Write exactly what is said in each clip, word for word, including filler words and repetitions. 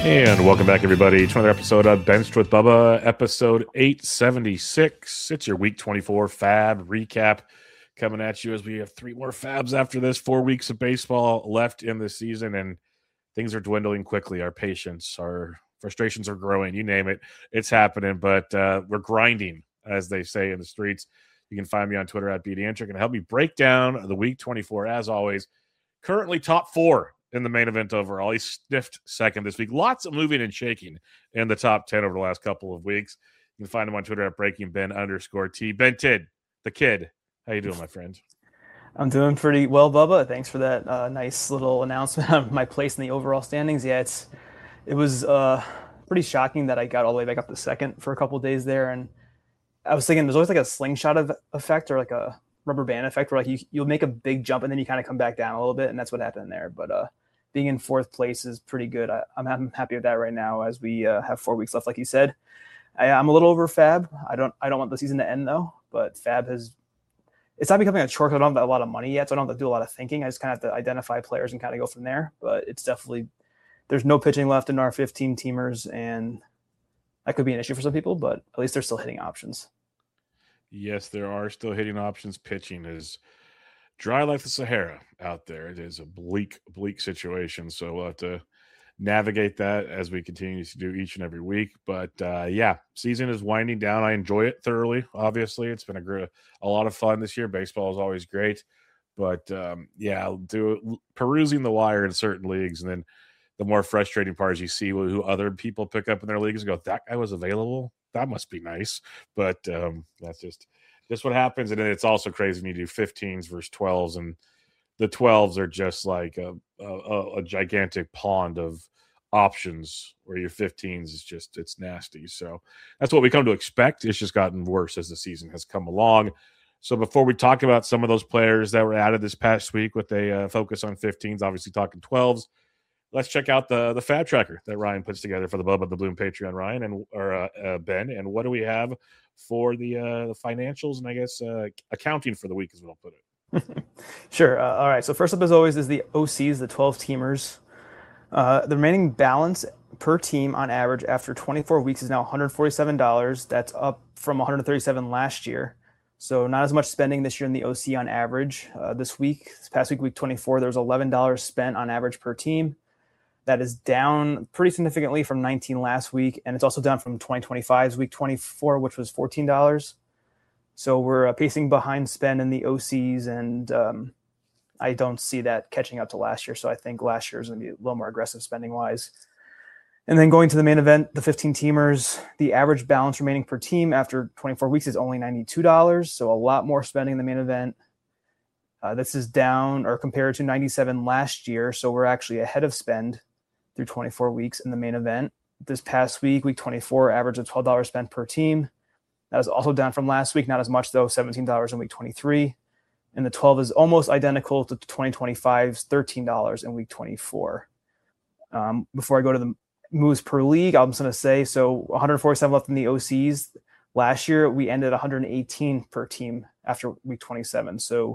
And welcome back, everybody, to another episode of Benched with Bubba, episode eight seventy-six. It's your week twenty-four fab recap coming at you as we have three more fabs after this, four weeks of baseball left in the season, and things are dwindling quickly. Our patience, our frustrations are growing. You name it, it's happening, but uh, we're grinding, as they say in the streets. You can find me on Twitter at BDantric and help me break down the week twenty-four, as always. Currently top four in the main event overall. He sniffed second this week. Lots of moving and shaking in the top ten over the last couple of weeks. You can find him on Twitter at BreakingBen underscore T. Ben Tid, the kid. How you doing, my friend? I'm doing pretty well, Bubba. Thanks for that uh, nice little announcement of my place in the overall standings. Yeah, it's it was uh, pretty shocking that I got all the way back up to second for a couple of days there. And I was thinking there's always like a slingshot of effect or like a rubber band effect where like you, you'll make a big jump and then you kind of come back down a little bit. And that's what happened there. But uh, being in fourth place is pretty good. I, I'm, I'm happy with that right now as we uh, have four weeks left, like you said. I, I'm a little over Fab. I don't I don't want the season to end, though. But Fab has – it's not becoming a chore. I don't have a lot of money yet, so I don't have to do a lot of thinking. I just kind of have to identify players and kind of go from there. But it's definitely – there's no pitching left in our fifteen-teamers, and that could be an issue for some people, but at least they're still hitting options. Yes, there are still hitting options. Pitching is – dry like the Sahara out there. It is a bleak, bleak situation. So we'll have to navigate that as we continue to do each and every week. But uh, yeah, season is winding down. I enjoy it thoroughly. Obviously, it's been a gr- a lot of fun this year. Baseball is always great. But um, yeah, I'll do perusing the wire in certain leagues, and then the more frustrating part is you see who other people pick up in their leagues and go, "That guy was available. That must be nice." But um, that's just. Just what happens, and then it's also crazy when you do fifteens versus twelves, and the twelves are just like a, a, a gigantic pond of options, where your fifteens is just it's nasty. So that's what we come to expect. It's just gotten worse as the season has come along. So before we talk about some of those players that were added this past week with a uh, focus on fifteens, obviously talking twelves, let's check out the the Fab Tracker that Ryan puts together for the Bubba the Bloom Patreon. Ryan and or uh, uh, Ben, and what do we have for the uh, the financials and I guess uh, accounting for the week, as we'll put it. Sure. Uh, all right. So first up, as always, is the O Cs, the twelve-teamers. Uh, the remaining balance per team on average after twenty-four weeks is now one hundred forty-seven dollars. That's up from one hundred thirty-seven dollars last year. So not as much spending this year in the O C on average. Uh, this week, this past week, week twenty-four, there was eleven dollars spent on average per team. That is down pretty significantly from nineteen last week, and it's also down from twenty twenty-five's week twenty-four, which was fourteen dollars. So we're uh, pacing behind spend in the O Cs, and um, I don't see that catching up to last year. So I think last year is going to be a little more aggressive spending-wise. And then going to the main event, the fifteen-teamers, the average balance remaining per team after twenty-four weeks is only ninety-two dollars, so a lot more spending in the main event. Uh, this is down or compared to ninety-seven dollars last year, so we're actually ahead of spend through twenty-four weeks in the main event. This past week, week twenty-four, average of twelve dollars spent per team. That is also down from last week, not as much though, seventeen dollars in week twenty-three. And the twelve is almost identical to twenty twenty-five's thirteen dollars in week twenty-four. Um, before I go to the moves per league, I'm just going to say, so one hundred forty-seven left in the O Cs. Last year, we ended at one hundred eighteen per team after week twenty-seven. So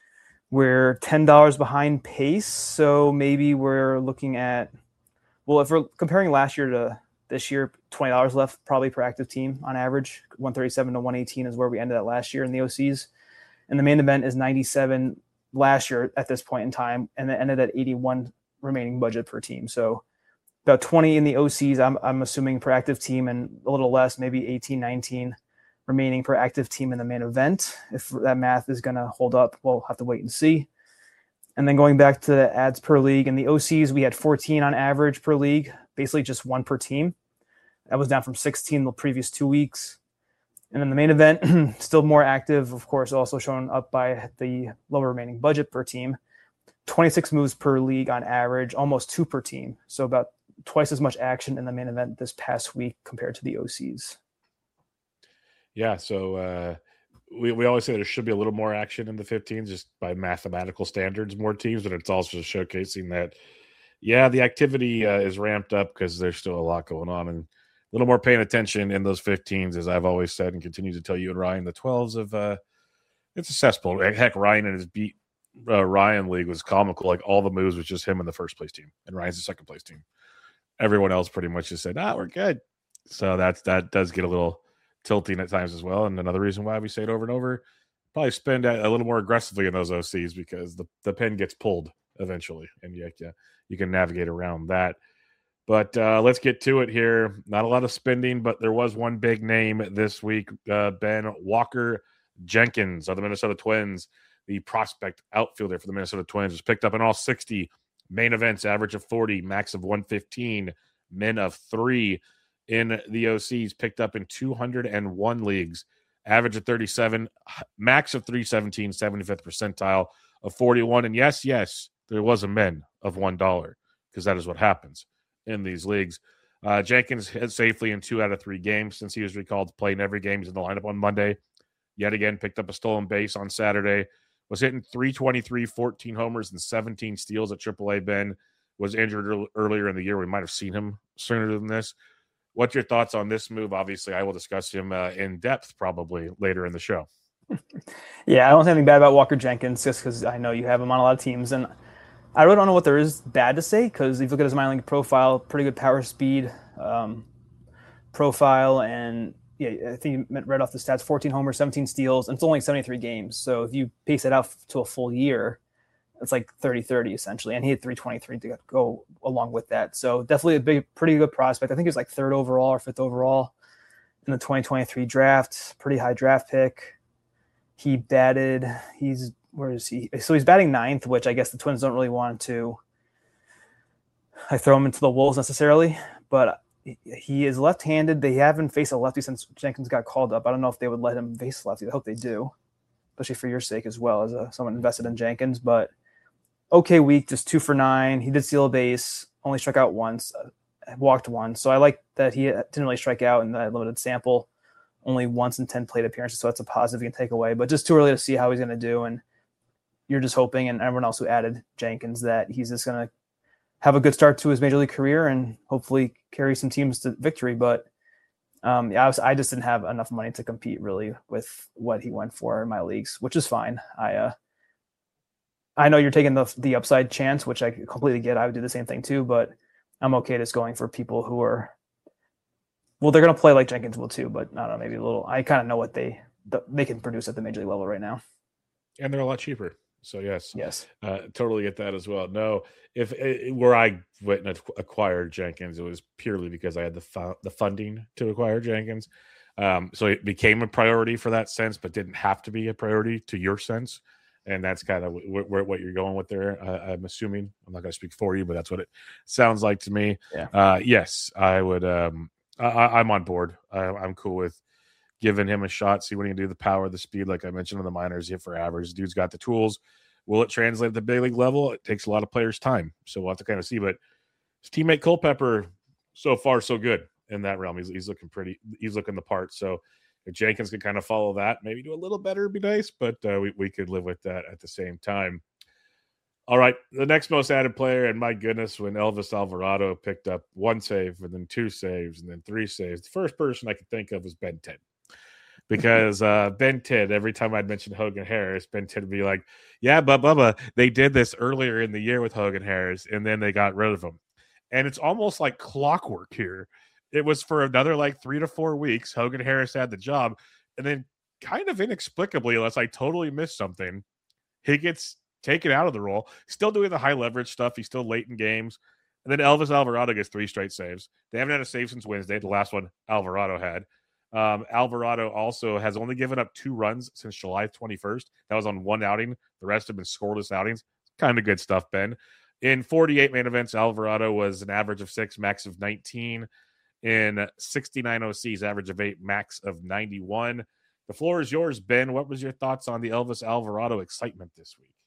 we're ten dollars behind pace. So maybe we're looking at, well, if we're comparing last year to this year, twenty dollars left probably per active team on average. one thirty-seven to one eighteen is where we ended at last year in the O Cs. And the main event is ninety-seven last year at this point in time, and it ended at eighty-one remaining budget per team. So about twenty in the O Cs, I'm, I'm assuming per active team, and a little less, maybe eighteen, nineteen remaining per active team in the main event. If that math is going to hold up, we'll have to wait and see. And then going back to the ads per league, in the O Cs, we had fourteen on average per league, basically just one per team. That was down from sixteen the previous two weeks. And then the main event, still more active, of course, also shown up by the lower remaining budget per team. twenty-six moves per league on average, almost two per team. So about twice as much action in the main event this past week compared to the O Cs. Yeah, so uh, we, we always say there should be a little more action in the fifteens just by mathematical standards, more teams, but it's also showcasing that, yeah, the activity uh, is ramped up because there's still a lot going on, and a little more paying attention in those fifteens, as I've always said and continue to tell you and Ryan. The twelves of uh, it's a cesspool. Heck, Ryan and his beat uh, Ryan league was comical. Like all the moves was just him in the first place team, and Ryan's the second place team. everyone else pretty much just said, "Ah, we're good." So that's that does get a little tilting at times as well. And another reason why we say it over and over, probably spend a, a little more aggressively in those O Cs because the, the pin gets pulled eventually, and you, you, you can navigate around that. But uh, let's get to it here. Not a lot of spending, but there was one big name this week. Uh, Ben Walker Jenkins of the Minnesota Twins, the prospect outfielder for the Minnesota Twins, was picked up in all sixty main events, average of forty, max of one fifteen, min of three in the O Cs, picked up in two hundred one leagues, average of thirty-seven, max of three seventeen, seventy-fifth percentile of forty-one. And yes, yes, there was a min of one dollar because that is what happens in these leagues. Uh, Jenkins hit safely in two out of three games since he was recalled to play in every game. He's in the lineup on Monday. Yet again, picked up a stolen base on Saturday. Was hitting three twenty-three, fourteen homers, and seventeen steals at triple A. Ben was injured earlier in the year. We might have seen him sooner than this. What's your thoughts on this move? Obviously, I will discuss him uh, in depth probably later in the show. Yeah, I don't have anything bad about Walker Jenkins just because I know you have him on a lot of teams. And I really don't know what there is bad to say because if you look at his minor league profile, pretty good power speed um, profile. And yeah, I think you read off the stats, fourteen homers, seventeen steals, and it's only seventy-three games. So if you pace it out to a full year, it's like thirty thirty essentially. And he had three twenty-three to go along with that. So definitely a big, pretty good prospect. I think he was like third overall or fifth overall in the twenty twenty-three draft, pretty high draft pick. He batted, he's, where is he? So he's batting ninth, which I guess the Twins don't really want to I throw him into the wolves necessarily, but he is left-handed. They haven't faced a lefty since Jenkins got called up. I don't know if they would let him face lefty. I hope they do, especially for your sake as well as a, someone invested in Jenkins. But okay week, just two for nine. He did steal a base, only struck out once, uh, walked once. So I like that he didn't really strike out in that limited sample, only once in ten plate appearances. So that's a positive you can take away. But just too early to see how he's going to do. And you're just hoping, and everyone else who added Jenkins, that he's just going to have a good start to his major league career and hopefully carry some teams to victory. But um, yeah, I, was, I just didn't have enough money to compete really with what he went for in my leagues, which is fine. I uh, I know you're taking the the upside chance, which I completely get. I would do the same thing too, but I'm okay just going for people who are, well, they're going to play like Jenkins will too, but I don't know, maybe a little, I kind of know what they they can produce at the major league level right now. And they're a lot cheaper. So yes, yes, uh, totally get that as well. No, if it, where I went and acquired Jenkins, it was purely because I had the fu- the funding to acquire Jenkins. Um, so it became a priority for that sense, but didn't have to be a priority to your sense. And that's kind of w- w- what you're going with there. Uh, I'm assuming. I'm not going to speak for you, but that's what it sounds like to me. Yeah. Uh, yes, I would. Um, I, I'm on board. I, I'm cool with giving him a shot, see what he can do, the power, the speed, like I mentioned in the minors, hit for average. Dude's got the tools. Will it translate at the big league level? It takes a lot of players' time. So we'll have to kind of see. But his teammate Culpepper, so far, so good in that realm. He's, he's looking pretty, he's looking the part. So if Jenkins could kind of follow that, maybe do a little better, it'd be nice. But uh, we, we could live with that at the same time. All right, the next most added player, and my goodness, when Elvis Alvarado picked up one save and then two saves and then three saves, the first person I could think of was Ben Tidd. Because uh, Ben Tidd, every time I'd mention Hogan Harris, Ben Tidd would be like, yeah, but Bubba, they did this earlier in the year with Hogan Harris, and then they got rid of him. And it's almost like clockwork here. It was for another like three to four weeks. Hogan Harris had the job. And then kind of inexplicably, unless I totally missed something, he gets taken out of the role. Still doing the high leverage stuff. He's still late in games. And then Elvis Alvarado gets three straight saves. They haven't had a save since Wednesday. The last one Alvarado had. Um, Alvarado also has only given up two runs since July twenty-first. That was on one outing. The rest have been scoreless outings. Kind of good stuff, Ben. In forty-eight main events, Alvarado was an average of six, max of nineteen. In sixty-nine O Cs, average of eight, max of ninety-one. The floor is yours, Ben. What was your thoughts on the Elvis Alvarado excitement this week?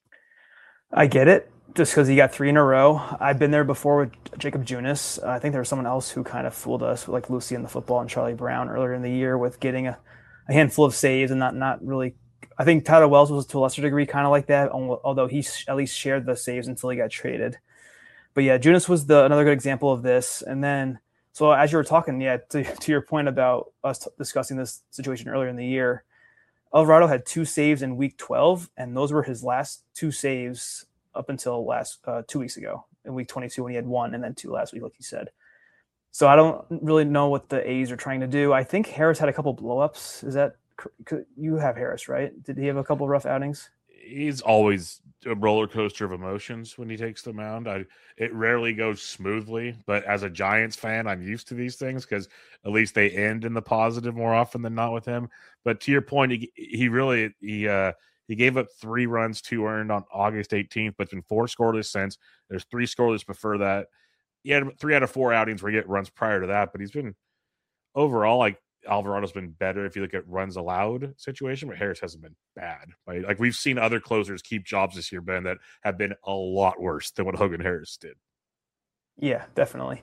I get it, just because he got three in a row. I've been there before with Jacob Junis. Uh, I think there was someone else who kind of fooled us, like Lucy in the football and Charlie Brown earlier in the year with getting a, a handful of saves and not not really. I think Tyler Wells was to a lesser degree kind of like that, although he at least shared the saves until he got traded. But yeah, Junis was the another good example of this. And then, so as you were talking, yeah, to, to your point about us t- discussing this situation earlier in the year, Alvarado had two saves in week twelve, and those were his last two saves up until last uh, two weeks ago in week twenty-two when he had one and then two last week, like you said. So I don't really know what the A's are trying to do. I think Harris had a couple blowups. Is that you have Harris, right? Did he have a couple rough outings? He's always a roller coaster of emotions when he takes the mound. I it rarely goes smoothly, but as a Giants fan, I'm used to these things because at least they end in the positive more often than not with him. But to your point, he, he really he uh he gave up three runs, two earned on August eighteenth, but been four scoreless since. There's three scoreless before that. He had three out of four outings where he get runs prior to that, but he's been overall like Alvarado's been better if you look at runs allowed situation, but Harris hasn't been bad. Right? Like we've seen other closers keep jobs this year, Ben, that have been a lot worse than what Hogan Harris did. Yeah, definitely.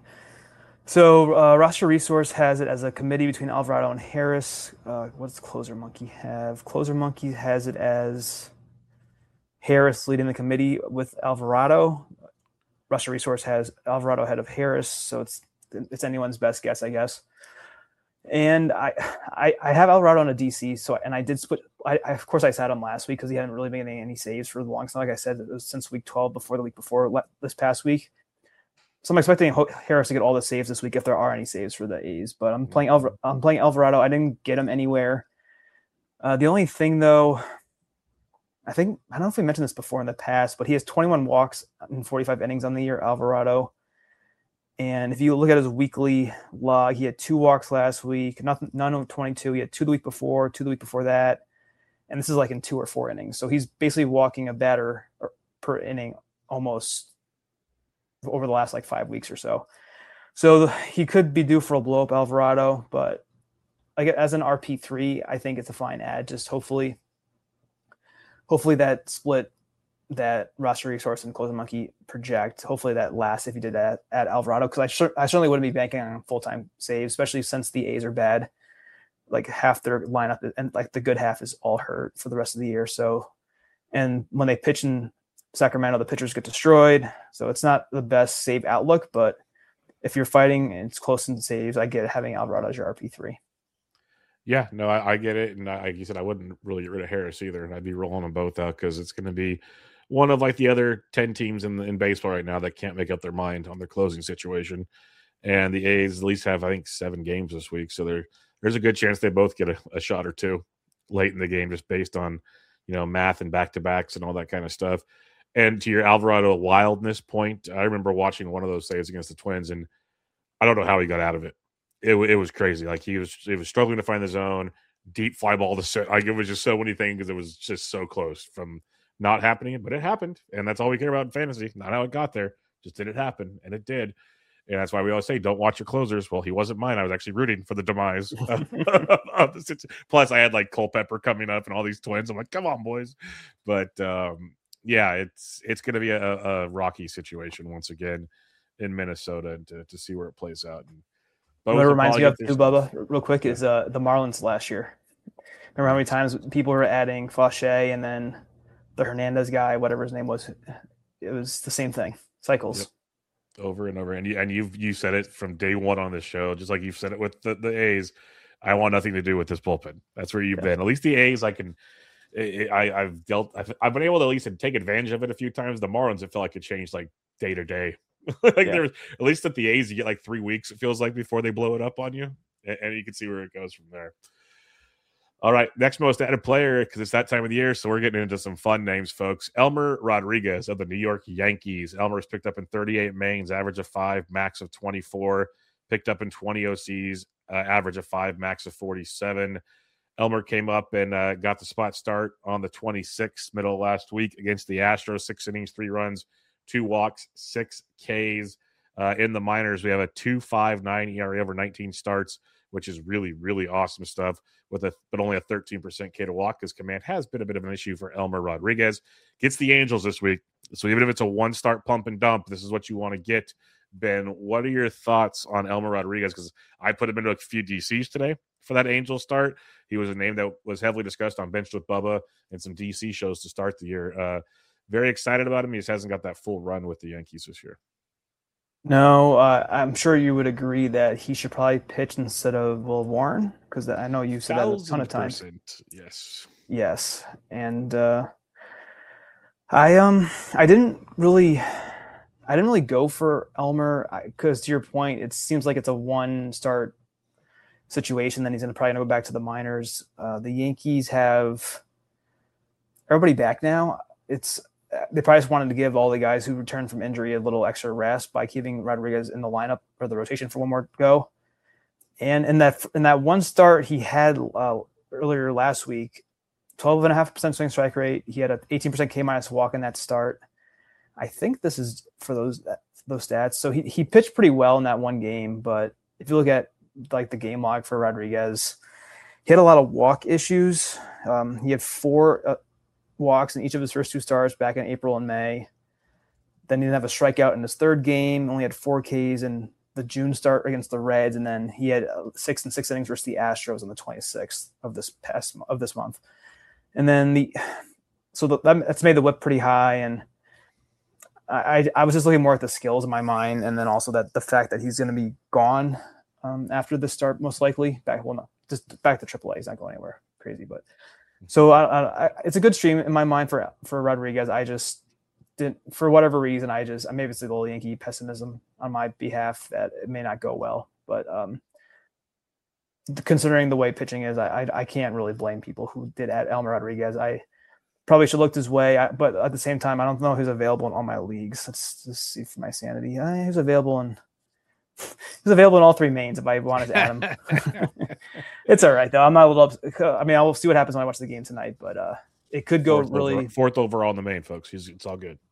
So uh, Roster Resource has it as a committee between Alvarado and Harris. Uh, what does Closer Monkey have? Closer Monkey has it as Harris leading the committee with Alvarado. Roster Resource has Alvarado ahead of Harris, so it's it's anyone's best guess, I guess. And I, I, I have Alvarado on a D C. So, and I did split. I, I of course, I sat him last week because he hadn't really been getting any saves for the long. So, like I said, it was since week twelve before the week before this past week. So, I'm expecting Harris to get all the saves this week if there are any saves for the A's. But I'm playing Alvar- I'm playing Alvarado. I didn't get him anywhere. Uh, the only thing, though, I think I don't know if we mentioned this before in the past, but he has twenty-one walks in forty-five innings on the year, Alvarado. And if you look at his weekly log, he had two walks last week, nothing, none of twenty-two. He had two the week before, two the week before that. And this is like in two or four innings. So he's basically walking a batter per inning almost over the last like five weeks or so. So he could be due for a blow up Alvarado, but like as an R P three, I think it's a fine ad. Just hopefully, hopefully that split that Roster Resource and Closer Monkey project, hopefully that lasts if you did that at Alvarado, because I, sure, I certainly wouldn't be banking on full-time saves, especially since the A's are bad. Like half their lineup and like the good half is all hurt for the rest of the year. So, and when they pitch in Sacramento, the pitchers get destroyed. So it's not the best save outlook, but if you're fighting and it's close in saves, I get having Alvarado as your R P three. Yeah, no, I, I get it. And I, like you said, I wouldn't really get rid of Harris either. And I'd be rolling them both out because it's going to be one of like the other ten teams in in baseball right now that can't make up their mind on their closing situation. And the A's at least have, I think, seven games this week. So there, there's a good chance they both get a, a shot or two late in the game just based on, you know, math and back-to-backs and all that kind of stuff. And to your Alvarado wildness point, I remember watching one of those saves against the Twins, and I don't know how he got out of it. It, it was crazy. Like he was, it was struggling to find the zone, deep fly ball to set. Like it was just so many things because it was just so close from not happening, but it happened. And that's all we care about in fantasy. Not how it got there. Just did it happen. And it did. And that's why we always say, don't watch your closers. Well, he wasn't mine. I was actually rooting for the demise of, of the situation. Plus, I had like Culpepper coming up and all these Twins. I'm like, come on, boys. But um, yeah, it's it's going to be a, a rocky situation once again in Minnesota to, to see where it plays out. And what reminds me of too, Bubba, real quick, yeah. is uh, the Marlins last year. Remember how many times people were adding Fauché and then the Hernandez guy, whatever his name was, it was the same thing. Cycles. Yep. Over and over. And you and you've you said it from day one on this show, just like you've said it with the, the A's. I want nothing to do with this bullpen. That's where you've yeah. been. At least the A's, I can I, I've dealt I've, I've been able to at least take advantage of it a few times. The Marlins, it felt like it changed like day to day. like yeah. there's at least at the A's, you get like three weeks, it feels like, before they blow it up on you. And, and you can see where it goes from there. All right, next most added player, because it's that time of the year, so we're getting into some fun names, folks. Elmer Rodriguez of the New York Yankees. Elmer's picked up in thirty-eight mains, average of five, max of twenty-four. Picked up in twenty O Cs, uh, average of five, max of forty-seven. Elmer came up and uh, got the spot start on the twenty-sixth, middle of last week against the Astros. Six innings, three runs, two walks, six Ks. Uh, in the minors, we have a two point five nine E R A over nineteen starts, which is really, really awesome stuff, with a but only a thirteen percent K to walk, because command has been a bit of an issue for Elmer Rodriguez. Gets the Angels this week. So even if it's a one-start pump and dump, this is what you want to get. Ben, what are your thoughts on Elmer Rodriguez? Because I put him into a few D Cs today for that Angel start. He was a name that was heavily discussed on Benched with Bubba and some D C shows to start the year. Uh, very excited about him. He just hasn't got that full run with the Yankees this year. No, uh, I'm sure you would agree that he should probably pitch instead of Will Warren, because I know you said that a ton of times. Yes. Yes, and uh, I um I didn't really I didn't really go for Elmer because, to your point, it seems like it's a one start situation. Then he's going to probably go back to the minors. Uh, the Yankees have everybody back now. It's they probably just wanted to give all the guys who returned from injury a little extra rest by keeping Rodriguez in the lineup or the rotation for one more go. And in that in that one start he had uh, earlier last week, twelve point five percent swing strike rate. He had an eighteen percent K minus walk in that start. I think this is for those those stats. So he he pitched pretty well in that one game, but if you look at like the game log for Rodriguez, he had a lot of walk issues. Um, he had four uh, walks in each of his first two starts back in April and May. Then he didn't have a strikeout in his third game. Only had four Ks in the June start against the Reds, and then he had six and six innings versus the Astros on the twenty-sixth of this past of this month. And then the so the, that's made the whip pretty high, and I I was just looking more at the skills in my mind, and then also that the fact that he's going to be gone um, after the start most likely back well no just back to triple A. He's not going anywhere crazy, but so I, I, it's a good stream in my mind for for Rodriguez. I just didn't, for whatever reason, I just maybe it's a little Yankee pessimism on my behalf that it may not go well, but um, considering the way pitching is, I, I I can't really blame people who did add Elmer Rodriguez. I probably should look his way, I, but at the same time, I don't know who's available in all my leagues. Let's just see for my sanity. Uh, who's available in he's available in all three mains if I wanted to add him. It's all right though. I'm not a little. I mean, I'll see what happens when I watch the game tonight, but uh, it could go fourth really over, fourth overall in the main, folks. He's, it's all good.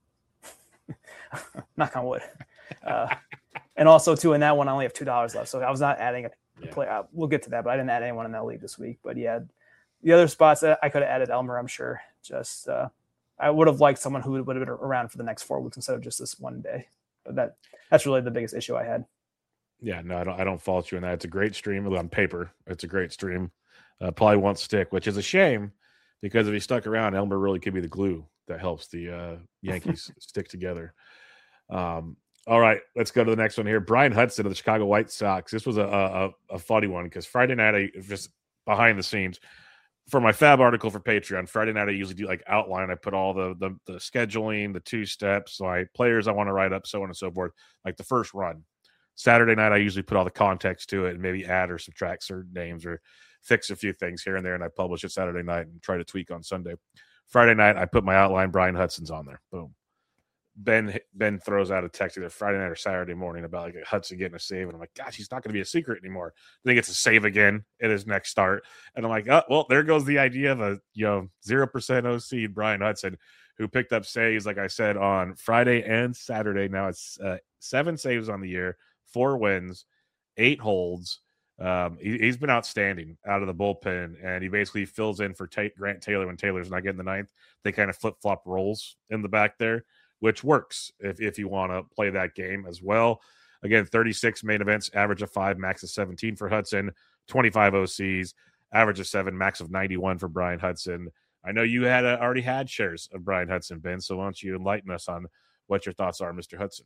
Knock on wood. Uh, and also, too, in that one, I only have two dollars left, so I was not adding a yeah. play. Uh, we'll get to that, but I didn't add anyone in that league this week. But yeah, the other spots that I could have added Elmer, I'm sure. Just uh, I would have liked someone who would have been around for the next four weeks instead of just this one day. But that that's really the biggest issue I had. Yeah, no, I don't. I don't fault you in that. It's a great stream on paper. It's a great stream. Uh, probably won't stick, which is a shame because if he stuck around, Elmer really could be the glue that helps the uh, Yankees stick together. Um, all right, let's go to the next one here. Brian Hudson of the Chicago White Sox. This was a a, a funny one because Friday night, I just behind the scenes for my Fab article for Patreon. Friday night, I usually do like outline. I put all the the, the scheduling, the two steps, my players I want to write up, so on and so forth. Like the first run. Saturday night, I usually put all the context to it and maybe add or subtract certain names or fix a few things here and there, and I publish it Saturday night and try to tweak on Sunday. Friday night, I put my outline. Brian Hudson's on there. Boom. Ben Ben throws out a text either Friday night or Saturday morning about like Hudson getting a save, and I'm like, gosh, he's not going to be a secret anymore. Then he gets a save again at his next start, and I'm like, oh, well, there goes the idea of a you know zero percent O C Brian Hudson, who picked up saves, like I said, on Friday and Saturday. Now it's uh, seven saves on the year, four wins, eight holds. Um, he, he's been outstanding out of the bullpen, and he basically fills in for Ta- Grant Taylor when Taylor's not getting the ninth. They kind of flip flop roles in the back there, which works if if you want to play that game as well. Again, thirty-six main events, average of five, max of seventeen for Hudson, twenty-five O Cs, average of seven, max of ninety-one for Brian Hudson. I know you had uh, already had shares of Brian Hudson, Ben, so why don't you enlighten us on what your thoughts are, Mister Hudson?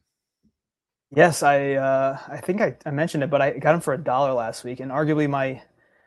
Yes, I uh, I think I, I mentioned it, but I got him for a dollar last week, and arguably my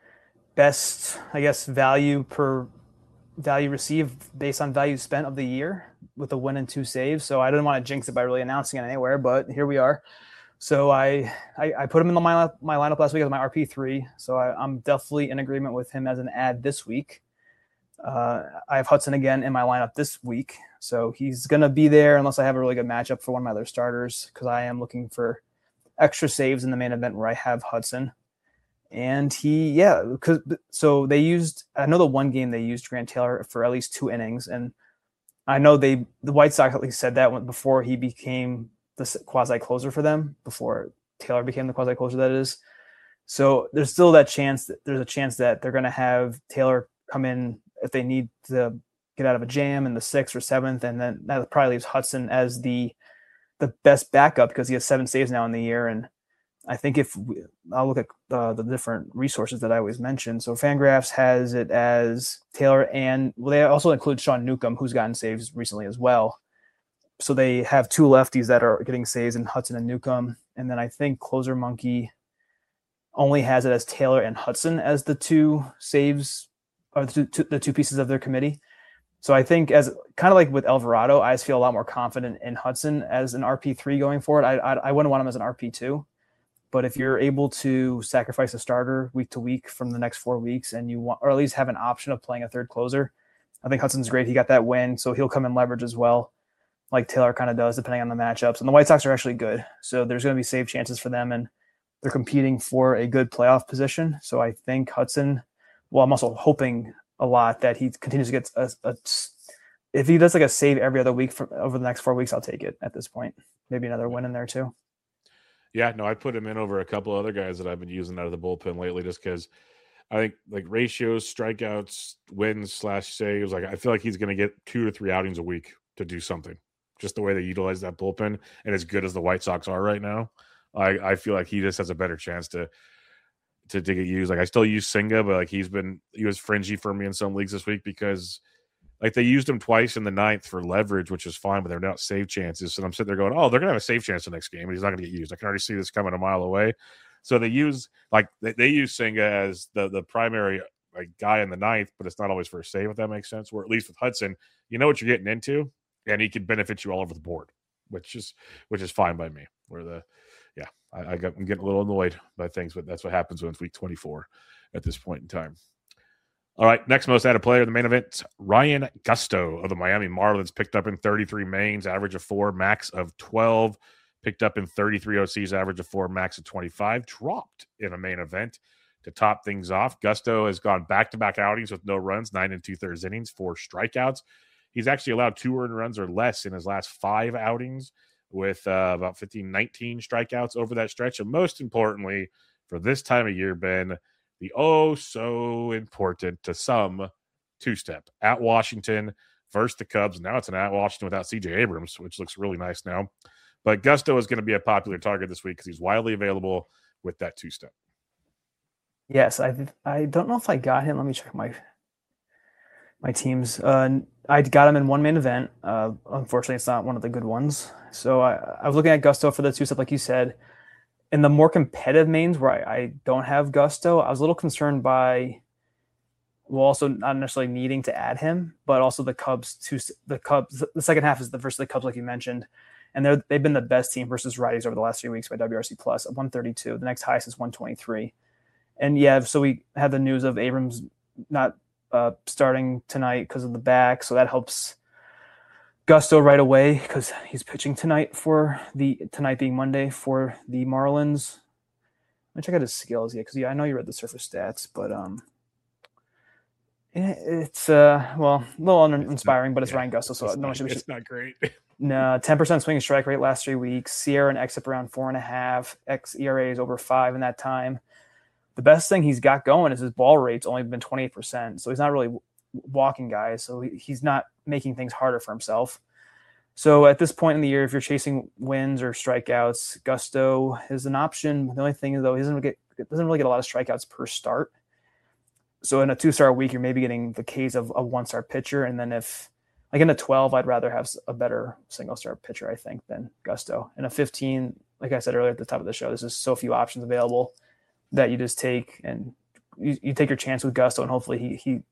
best, I guess, value per value received based on value spent of the year with a win and two saves. So I didn't want to jinx it by really announcing it anywhere, but here we are. So I I, I put him in the, my my lineup last week as my R P three. So I, I'm definitely in agreement with him as an ad this week. Uh, I have Hudson again in my lineup this week. So he's going to be there unless I have a really good matchup for one of my other starters, because I am looking for extra saves in the main event where I have Hudson. And he, yeah, because so they used, I know the one game they used Grant Taylor for at least two innings. And I know they, the White Sox at least said that before he became the quasi closer for them, before Taylor became the quasi closer, that is. So there's still that chance that there's a chance that they're going to have Taylor come in if they need to get out of a jam in the sixth or seventh, and then that probably leaves Hudson as the the best backup because he has seven saves now in the year. And I think if we, I'll look at uh, the different resources that I always mention. So Fangraphs has it as Taylor, and well, they also include Sean Newcomb, who's gotten saves recently as well. So they have two lefties that are getting saves in Hudson and Newcomb. And then I think Closer Monkey only has it as Taylor and Hudson as the two saves, or the two, the two pieces of their committee. So I think as kind of like with Alvarado, I just feel a lot more confident in Hudson as an R P three going forward. I, I I wouldn't want him as an R P two, but if you're able to sacrifice a starter week to week from the next four weeks, and you want, or at least have an option of playing a third closer, I think Hudson's great. He got that win, so he'll come in leverage as well, like Taylor kind of does, depending on the matchups. And the White Sox are actually good, so there's going to be save chances for them, and they're competing for a good playoff position. So I think Hudson. Well, I'm also hoping a lot that he continues to get a, a if he does like a save every other week for over the next four weeks, I'll take it at this point. Maybe another win in there too. Yeah, no, I put him in over a couple other guys that I've been using out of the bullpen lately, just because I think like ratios, strikeouts, wins slash saves. Like I feel like he's going to get two to three outings a week to do something. Just the way they utilize that bullpen, and as good as the White Sox are right now, I, I feel like he just has a better chance to. To, to get used. Like I still use Senga, but like he's been he was fringy for me in some leagues this week because like they used him twice in the ninth for leverage, which is fine, but they're not save chances. And I'm sitting there going, oh, they're gonna have a save chance the next game, and he's not gonna get used. I can already see this coming a mile away. So they use like they, they use Senga as the the primary like guy in the ninth, but it's not always for a save, if that makes sense. Or at least with Hudson, you know what you're getting into, and he can benefit you all over the board, which is which is fine by me. Where the yeah, I, I got, I'm getting a little annoyed by things, but that's what happens when it's week twenty-four at this point in time. All right, next most added player in the main event, Ryan Gusto of the Miami Marlins, picked up in thirty-three mains, average of four, max of twelve, picked up in thirty-three O Cs, average of four, max of twenty-five, dropped in a main event to top things off. Gusto has gone back-to-back outings with no runs, nine and two-thirds innings, four strikeouts. He's actually allowed two earned runs or less in his last five outings, with uh, about fifteen, nineteen strikeouts over that stretch. And most importantly, for this time of year, Ben, the oh so important to some two-step at Washington versus the Cubs. Now it's an at Washington without C J Abrams, which looks really nice now. But Gusto is going to be a popular target this week because he's widely available with that two-step. Yes, I I don't know if I got him. Let me check my my teams. Uh, I got him in one main event. Uh, unfortunately, it's not one of the good ones. So I, I was looking at Gusto for the two step, like you said. In the more competitive mains where I, I don't have Gusto, I was a little concerned by, well, also not necessarily needing to add him, but also the Cubs. Two, the Cubs. The second half is the versus the Cubs, like you mentioned, and they're they've been the best team versus righties over the last few weeks by W R C plus at one thirty-two. The next highest is one twenty-three. And yeah, so we had the news of Abrams not uh, starting tonight because of the back, so that helps Gusto right away because he's pitching tonight for the tonight being Monday for the Marlins. Let me check out his skills, yeah, because yeah, I know you read the surface stats, but um, it's uh, well, a little uninspiring, but it's yeah, Ryan Gusto, so it's no not, should, it's should, not great. No, ten percent swing and strike rate last three weeks. Sierra and X up around four and a half. X E R A is over five in that time. The best thing he's got going is his ball rate's only been twenty-eight percent, so he's not really walking guys, so he's not making things harder for himself. So at this point in the year, if you're chasing wins or strikeouts, Gusto is an option. The only thing is, though, he doesn't get doesn't really get a lot of strikeouts per start. So in a two-star week, you're maybe getting the case of a one-star pitcher, and then if like in a twelve, I'd rather have a better single-star pitcher, I think, than Gusto. In a fifteen, like I said earlier at the top of the show, there's just so few options available that you just take and you, you take your chance with Gusto, and hopefully he he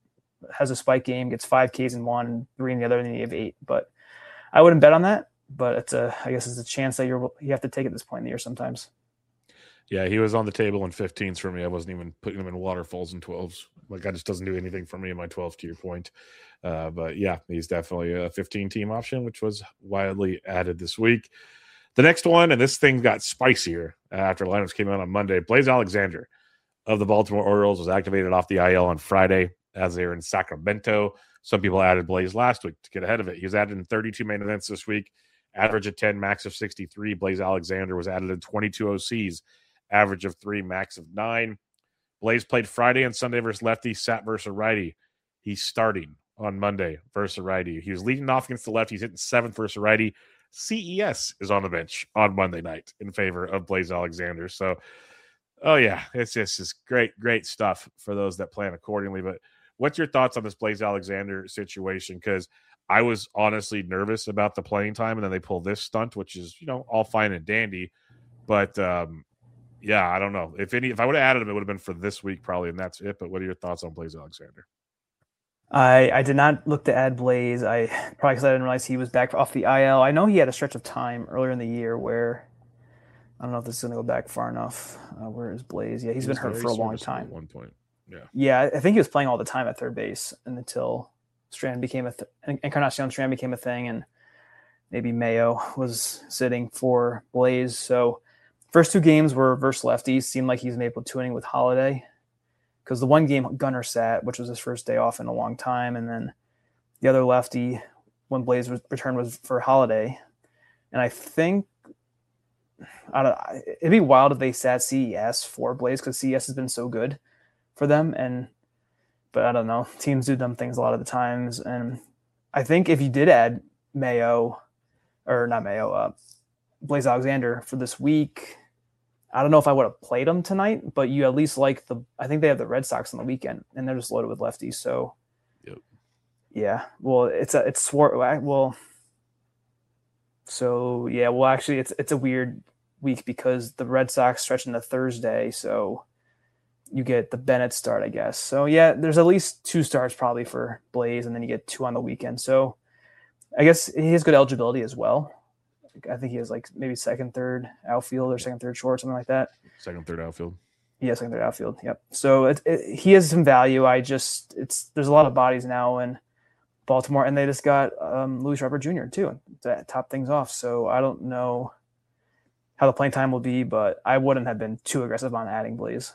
has a spike game, gets five Ks in one, and three in the other, and then you have eight. But I wouldn't bet on that. But it's a, I guess it's a chance that you're you have to take at this point in the year sometimes. Yeah, he was on the table in fifteens for me. I wasn't even putting him in waterfalls and twelves. Like, that just doesn't do anything for me in my twelve, to your point. Uh, but yeah, he's definitely a fifteen-team option, which was widely added this week. The next one, and this thing got spicier after lineups came out on Monday. Blaze Alexander of the Baltimore Orioles was activated off the I L on Friday as they were in Sacramento. Some people added Blaze last week to get ahead of it. He was added in thirty-two main events this week, average of ten, max of sixty-three. Blaze Alexander was added in twenty-two O Cs, average of three, max of nine. Blaze played Friday and Sunday versus lefty, sat versus righty. He's starting on Monday versus righty. He was leading off against the left. He's hitting seventh versus righty. C E S is on the bench on Monday night in favor of Blaze Alexander. So, oh yeah, it's just it's great, great stuff for those that plan accordingly. But what's your thoughts on this Blaze Alexander situation? Because I was honestly nervous about the playing time, and then they pull this stunt, which is, you know, all fine and dandy. But um, yeah, I don't know. If any, if I would have added him, it would have been for this week probably, and that's it. But what are your thoughts on Blaze Alexander? I I did not look to add Blaze. I probably because I didn't realize he was back off the I L. I know he had a stretch of time earlier in the year where I don't know if this is going to go back far enough. Uh, where is Blaze? Yeah, he's He been was hurt very for a long serviceable time. at one point. Yeah. Yeah, I think he was playing all the time at third base until Strand became a th- Encarnacion Strand became a thing, and maybe Mayo was sitting for Blaze. So first two games were versus lefties. Seemed like he's able to inning with Holiday because the one game Gunnar sat, which was his first day off in a long time, and then the other lefty when Blaze returned was for Holiday. And I think I don't. It'd be wild if they sat C E S for Blaze because C E S has been so good for them. And but I don't know. Teams do dumb things a lot of the times, and I think if you did add Mayo or not Mayo, uh, Blaze Alexander for this week, I don't know if I would have played him tonight, but you at least like the. I think they have the Red Sox on the weekend, and they're just loaded with lefties. So, yep. Yeah. Well, it's a it's swore. Well, so yeah. Well, actually, it's it's a weird week because the Red Sox stretch into Thursday, so you get the Bennett start, I guess. So yeah, there's at least two starts probably for Blaze, and then you get two on the weekend. So I guess he has good eligibility as well. I think he has like maybe second, third outfield or second, third short, something like that. Second, third outfield. Yeah, second, third outfield. Yep. So it, it, he has some value. I just it's there's a lot of bodies now in Baltimore, and they just got um, Luis Robert Junior too to top things off. So I don't know how the playing time will be, but I wouldn't have been too aggressive on adding Blaze.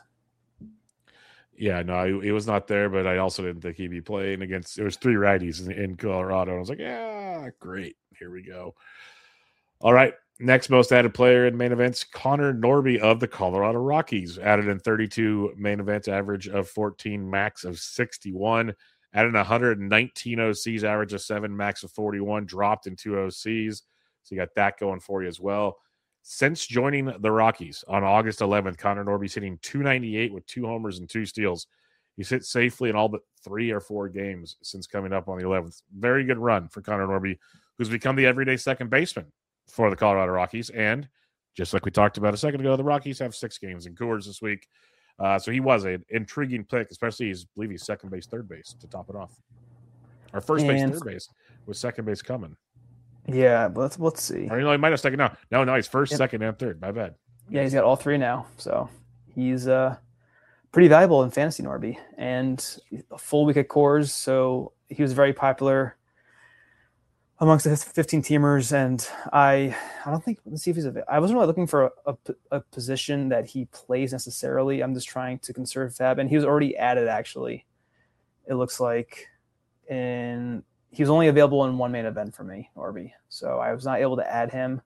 Yeah, no, he was not there, but I also didn't think he'd be playing against. There was three righties in, in Colorado. And I was like, yeah, great. Here we go. All right. Next most added player in main events, Connor Norby of the Colorado Rockies. Added in thirty-two main events, average of fourteen, max of sixty-one. Added one hundred nineteen O Cs, average of seven, max of forty-one. Dropped in two O Cs. So you got that going for you as well. Since joining the Rockies on August eleventh, Connor Norby's hitting two ninety-eight with two homers and two steals. He's hit safely in all but three or four games since coming up on the eleventh. Very good run for Connor Norby, who's become the everyday second baseman for the Colorado Rockies. And just like we talked about a second ago, the Rockies have six games in Coors this week. Uh, so he was an intriguing pick, especially he's, I believe he's second base, third base to top it off. Or first base, and third base with second base coming. Yeah, but let's let's see. Or you know, he might have second now. No, no, he's first, yep. second, and third. My bad. Yeah, he's got all three now. So he's uh, pretty valuable in fantasy, Norby. And a full week at Coors, so he was very popular amongst the fifteen teamers. And I I don't think, let's see if he's a, I wasn't really looking for a, a, a position that he plays necessarily. I'm just trying to conserve fab. And he was already added, actually. It looks like in... He was only available in one main event for me, Norby. So I was not able to add him,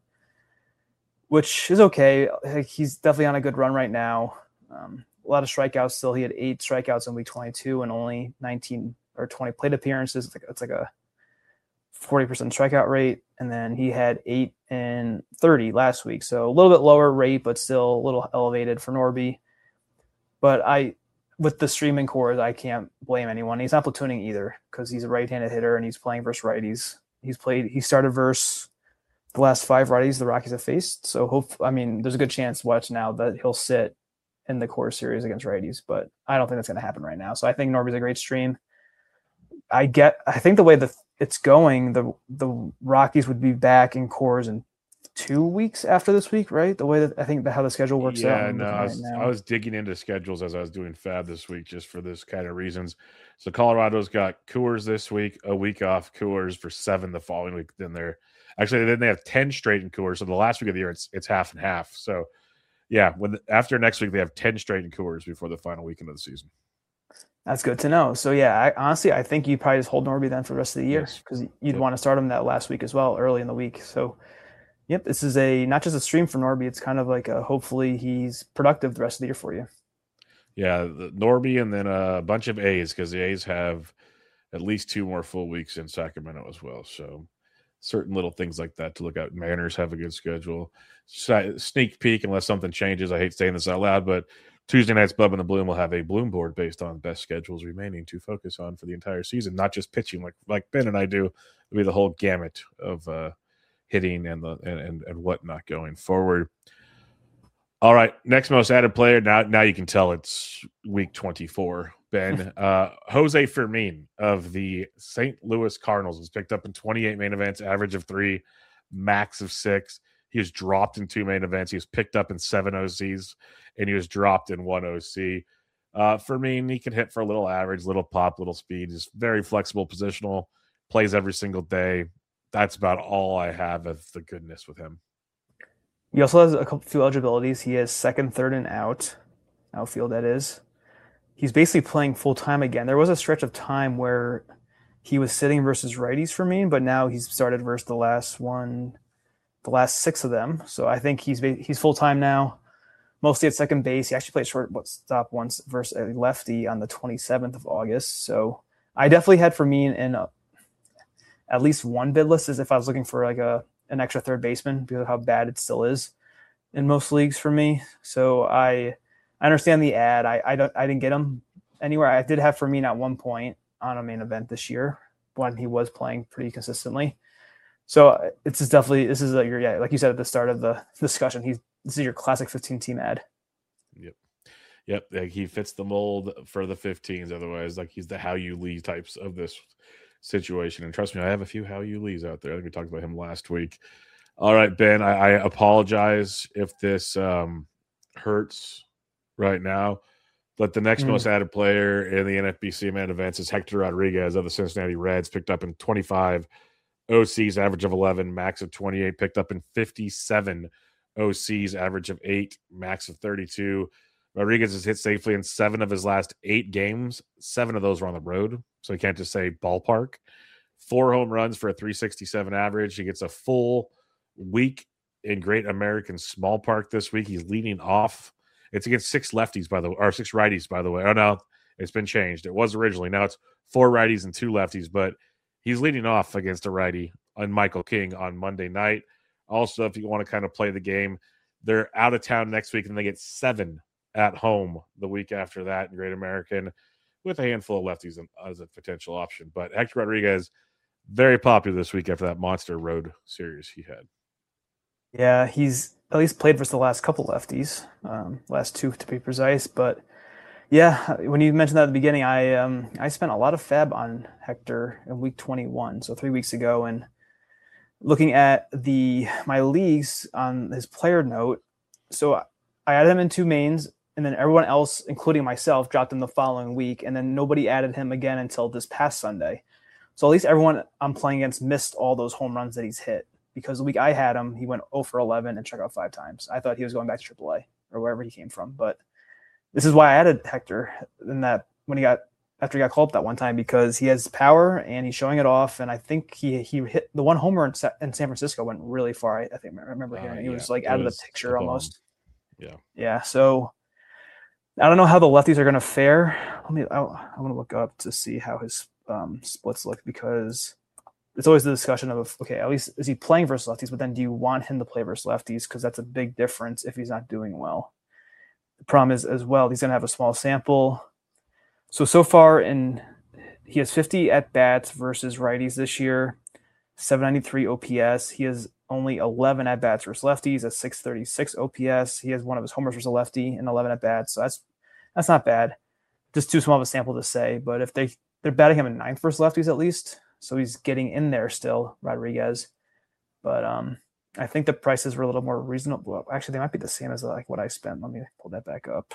which is okay. He's definitely on a good run right now. Um, a lot of strikeouts still. He had eight strikeouts in week twenty-two and only nineteen or twenty plate appearances. It's like, it's like a forty percent strikeout rate. And then he had eight and thirty last week. So a little bit lower rate, but still a little elevated for Norby. But I... with the streaming cores, I can't blame anyone. He's not platooning either because he's a right-handed hitter and he's playing versus righties. He's played, he started versus the last five righties the Rockies have faced. So hope, I mean, there's a good chance watch now that he'll sit in the core series against righties, but I don't think that's going to happen right now. So I think Norby's a great stream. I get, I think the way that it's going, the the Rockies would be back in cores in two weeks after this week, right? The way that I think the, how the schedule works yeah, out. Yeah, no, I was, I was digging into schedules as I was doing Fab this week just for this kind of reasons. So Colorado's got Coors this week, a week off, Coors for seven the following week. Then they're actually then they have ten straight in Coors. So the last week of the year, it's it's half and half. So yeah, when the, after next week they have ten straight in Coors before the final weekend of the season. That's good to know. So yeah, I, honestly, I think you probably just hold Norby then for the rest of the year because yes. you'd yep. want to start him that last week as well, early in the week. So. Yep, this is a not just a stream for Norby. It's kind of like a, hopefully he's productive the rest of the year for you. Yeah, the Norby and then a bunch of A's because the A's have at least two more full weeks in Sacramento as well. So certain little things like that to look at. Mariners have a good schedule. Sneak peek unless something changes. I hate saying this out loud, but Tuesday night's Bub and the Bloom will have a Bloom board based on best schedules remaining to focus on for the entire season, not just pitching like like Ben and I do. It'll be the whole gamut of uh, hitting and the and, and and whatnot going forward. All right, next most added player. Now now you can tell it's week twenty-four Ben. Uh, Jose Fermin of the Saint Louis Cardinals was picked up in twenty-eight main events, average of three, max of six. He was dropped in two main events. He was picked up in seven O Cs, and he was dropped in one O C. Uh, Fermin, he can hit for a little average, little pop, little speed. He's very flexible, positional, plays every single day. That's about all I have of the goodness with him. He also has a couple few eligibilities. He has second, third, and out, outfield that is. He's basically playing full time again. There was a stretch of time where he was sitting versus righties for me, but now he's started versus the last one, the last six of them. So I think he's he's full time now, mostly at second base. He actually played shortstop once versus a lefty on the twenty-seventh of August. So I definitely had Fermin in a, at least one bid list as if I was looking for like a an extra third baseman because of how bad it still is in most leagues for me. So I I understand the ad. I I don't I didn't get him anywhere. I did have Fermin at one point on a main event this year when he was playing pretty consistently. So it's just definitely this is a, your yeah like you said at the start of the discussion. He's this is your classic fifteen team ad. Yep, yep. Like he fits the mold for the fifteens. Otherwise, like he's the how you leave types of this situation. And trust me, I have a few how you leaves out there. I think we talked about him last week. All right, Ben, I, I apologize if this um, hurts right now, but the next mm. most added player in the N F B C man events is Hector Rodriguez of the Cincinnati Reds, picked up in twenty-five O Cs, average of eleven, max of twenty-eight, picked up in fifty-seven O Cs, average of eight, max of thirty-two. Rodriguez has hit safely in seven of his last eight games. Seven of those were on the road, so you can't just say ballpark. Four home runs for a three sixty-seven average. He gets a full week in Great American Small Park this week. He's leading off. It's against six lefties, by the way, or six righties, by the way. Oh, no, it's been changed. It was originally. Now it's four righties and two lefties, but he's leading off against a righty on Michael King on Monday night. Also, if you want to kind of play the game, they're out of town next week, and they get seven at home the week after that in Great American with a handful of lefties as a potential option. But Hector Rodriguez, very popular this week after that monster road series he had. Yeah, he's at least played versus the last couple lefties, um, last two to be precise. But yeah, when you mentioned that at the beginning, I um, I spent a lot of fab on Hector in week twenty-one, so three weeks ago, and looking at the my leagues on his player note. So I added him in two mains, and then everyone else, including myself, dropped him the following week, and then nobody added him again until this past Sunday. So at least everyone I'm playing against missed all those home runs that he's hit, because the week I had him, he went oh for eleven and struck out five times. I thought he was going back to triple A or wherever he came from. But this is why I added Hector in that when he got after he got called up that one time, because he has power and he's showing it off. And I think he he hit the one homer in, Sa- in San Francisco went really far. I, I think I remember hearing uh, he yeah. was like out was of the picture almost. Yeah. Yeah. So I don't know how the lefties are going to fare. Let me, I, I want to look up to see how his um, splits look, because it's always the discussion of, okay, at least is he playing versus lefties, but then do you want him to play versus lefties? Because that's a big difference if he's not doing well. The problem is as well, he's going to have a small sample. So, so far in, he has fifty at-bats versus righties this year, seven ninety-three O P S. He has only eleven at-bats versus lefties, a six thirty-six O P S. He has one of his homers versus a lefty and eleven at-bats. So that's that's not bad. Just too small of a sample to say. But if they, they're batting him in ninth versus lefties at least, so he's getting in there still, Rodriguez. But um, I think the prices were a little more reasonable. Actually, they might be the same as like what I spent. Let me pull that back up.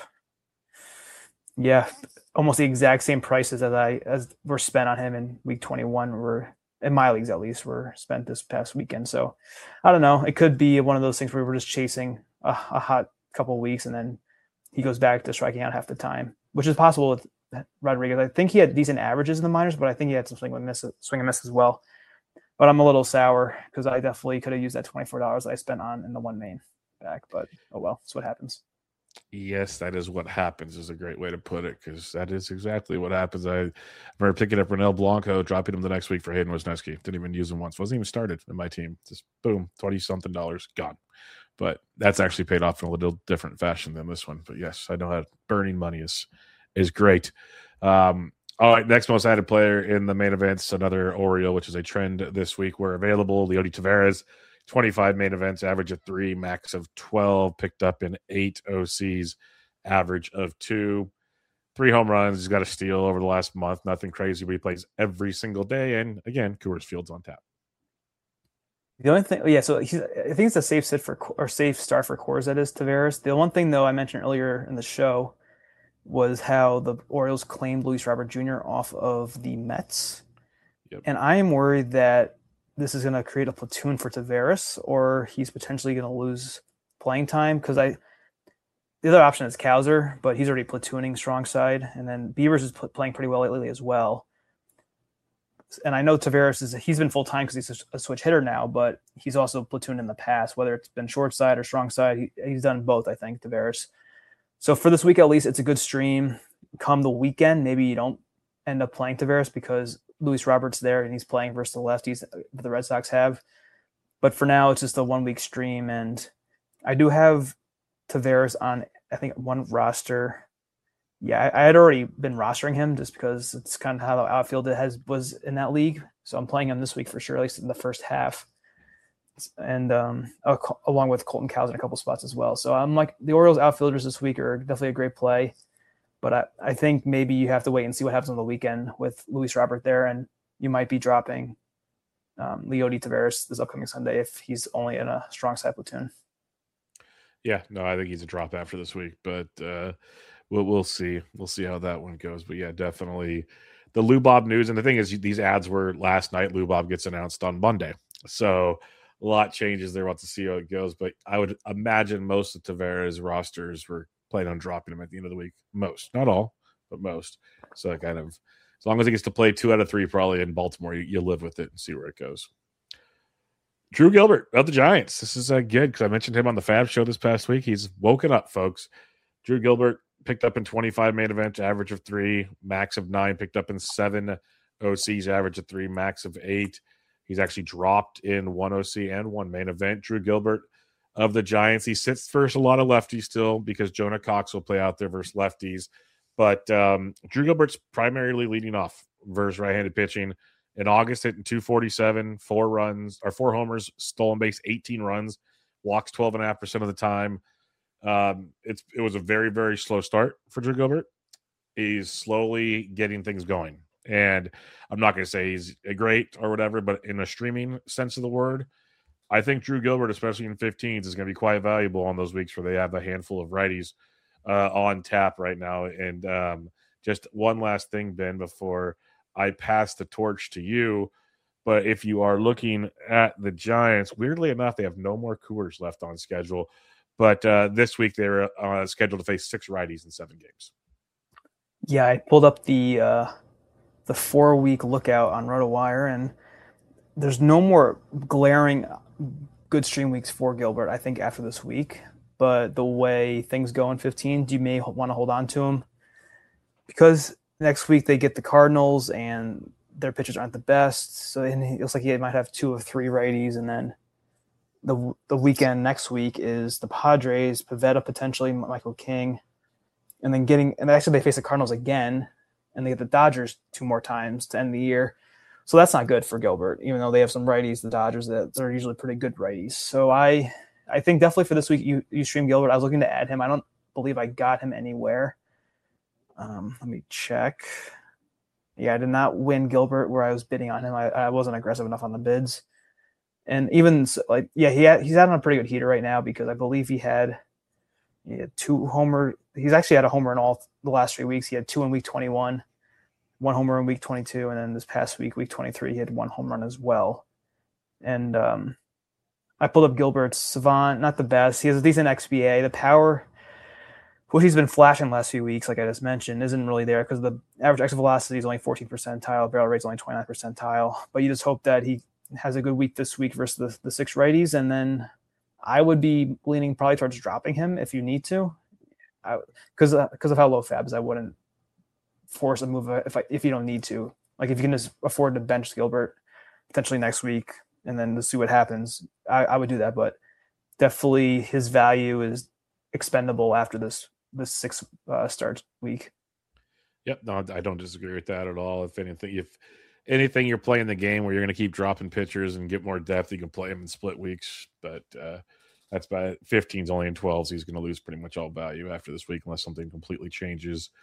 Yeah, almost the exact same prices as I as were spent on him in week twenty-one were in my leagues at least were spent this past weekend. So I don't know. It could be one of those things where we're just chasing a, a hot couple of weeks and then he goes back to striking out half the time, which is possible with Rodriguez. I think he had decent averages in the minors, but I think he had some swing and miss, swing and miss as well. But I'm a little sour because I definitely could have used that twenty-four dollars that I spent on in the one main back. But oh well, that's what happens. Yes, that is what happens is a great way to put it, because that is exactly what happens. I remember picking up Ronel Blanco, dropping him the next week for Hayden Wesneski. Didn't even use him once. Wasn't even started in my team. Just boom, twenty-something dollars, gone. But that's actually paid off in a little different fashion than this one. But yes, I know how burning money is is great. Um, all right, next most added player in the main events, another Oriole, which is a trend this week. We're available. Leody Taveras, twenty-five main events, average of three, max of twelve, picked up in eight O Cs, average of two. three home runs. He's got a steal over the last month. Nothing crazy, but he plays every single day. And again, Coors Field's on tap. The only thing, yeah, so he's, I think it's a safe sit for or safe start for Coors. That is Taveras. The one thing though I mentioned earlier in the show was how the Orioles claimed Luis Robert Junior off of the Mets, yep. And I am worried that this is going to create a platoon for Taveras, or he's potentially going to lose playing time because I. The other option is Cowser, but he's already platooning strong side, and then Beavers is pl- playing pretty well lately as well. And I know Taveras is he's been full time because he's a, a switch hitter now, but he's also platooned in the past, whether it's been short side or strong side. He, he's done both, I think, Taveras. So for this week at least, it's a good stream. Come the weekend, maybe you don't end up playing Taveras because Luis Robert's there and he's playing versus the lefties that the Red Sox have. But for now, it's just a one week stream, and I do have Taveras on, I think, one roster. Yeah, I, I had already been rostering him just because it's kind of how the outfield has was in that league. So I'm playing him this week for sure, at least in the first half, and um, along with Colton Cowser in a couple spots as well. So I'm like, the Orioles outfielders this week are definitely a great play, but I, I think maybe you have to wait and see what happens on the weekend with Luis Robert there, and you might be dropping um, Leody Taveras this upcoming Sunday if he's only in a strong side platoon. Yeah, no, I think he's a drop after this week, but uh, we'll we'll see. We'll see how that one goes. But yeah, definitely the Lou Bob news. And the thing is, these ads were last night. Lou Bob gets announced on Monday, so a lot changes there. We'll have to see how it goes. But I would imagine most of Taveras rosters were planning on dropping him at the end of the week. Most, not all, but most. So kind of, as long as he gets to play two out of three, probably in Baltimore, you, you live with it and see where it goes. Drew Gilbert of the Giants. This is uh, good because I mentioned him on the Fab Show this past week. He's woken up, folks. Drew Gilbert picked up in twenty-five main events, average of three, max of nine, picked up in seven O Cs, average of three, max of eight. He's actually dropped in one O C and one main event. Drew Gilbert of the Giants. He sits versus a lot of lefties still because Jonah Cox will play out there versus lefties. But um, Drew Gilbert's primarily leading off versus right-handed pitching. In August, hitting two forty-seven, four runs, or four homers, stolen base, eighteen runs, walks twelve point five percent of the time. Um, it's It was a very, very slow start for Drew Gilbert. He's slowly getting things going. And I'm not going to say he's a great or whatever, but in a streaming sense of the word, I think Drew Gilbert, especially in fifteens, is going to be quite valuable on those weeks where they have a handful of righties uh, on tap right now. And um, just one last thing, Ben, before I pass the torch to you. But if you are looking at the Giants, weirdly enough, they have no more Coors left on schedule. But uh, this week they're uh, scheduled to face six righties in seven games. Yeah, I pulled up the uh, the four week lookout on RotoWire, and there's no more glaring good stream weeks for Gilbert, I think, after this week. But the way things go in fifteen, you may want to hold on to him because next week they get the Cardinals, and their pitchers aren't the best. So and it looks like he might have two or three righties, and then the the weekend next week is the Padres, Pivetta potentially, Michael King, and then getting and actually they face the Cardinals again, and they get the Dodgers two more times to end the year. So that's not good for Gilbert, even though they have some righties, the Dodgers, that are usually pretty good righties. So I I think definitely for this week you you stream Gilbert. I was looking to add him. I don't believe I got him anywhere. Um, let me check. Yeah, I did not win Gilbert where I was bidding on him. I, I wasn't aggressive enough on the bids. And even like, yeah, he had, he's out on a pretty good heater right now because I believe he had, he had two homer. He's actually had a homer in all the last three weeks. He had two in week twenty-one, one homer in week twenty-two. And then this past week, week twenty-three, he had one home run as well. And um, I pulled up Gilbert's Savant, not the best. He has a decent X B A. The power, what he's been flashing the last few weeks, like I just mentioned, isn't really there because the average exit velocity is only fourteen percentile, barrel rate's only twenty-nine percentile. But you just hope that he has a good week this week versus the, the six righties, and then I would be leaning probably towards dropping him if you need to, because because of how low Fab is. I wouldn't force a move if I, if you don't need to. Like if you can just afford to bench Gilbert potentially next week and then to see what happens, I, I would do that. But definitely his value is expendable after this this six uh, start week. Yep, no, I don't disagree with that at all. If anything, if anything, you're playing the game where you're going to keep dropping pitchers and get more depth, you can play him in split weeks. But uh, that's by fifteen's only in twelves. He's going to lose pretty much all value after this week unless something completely changes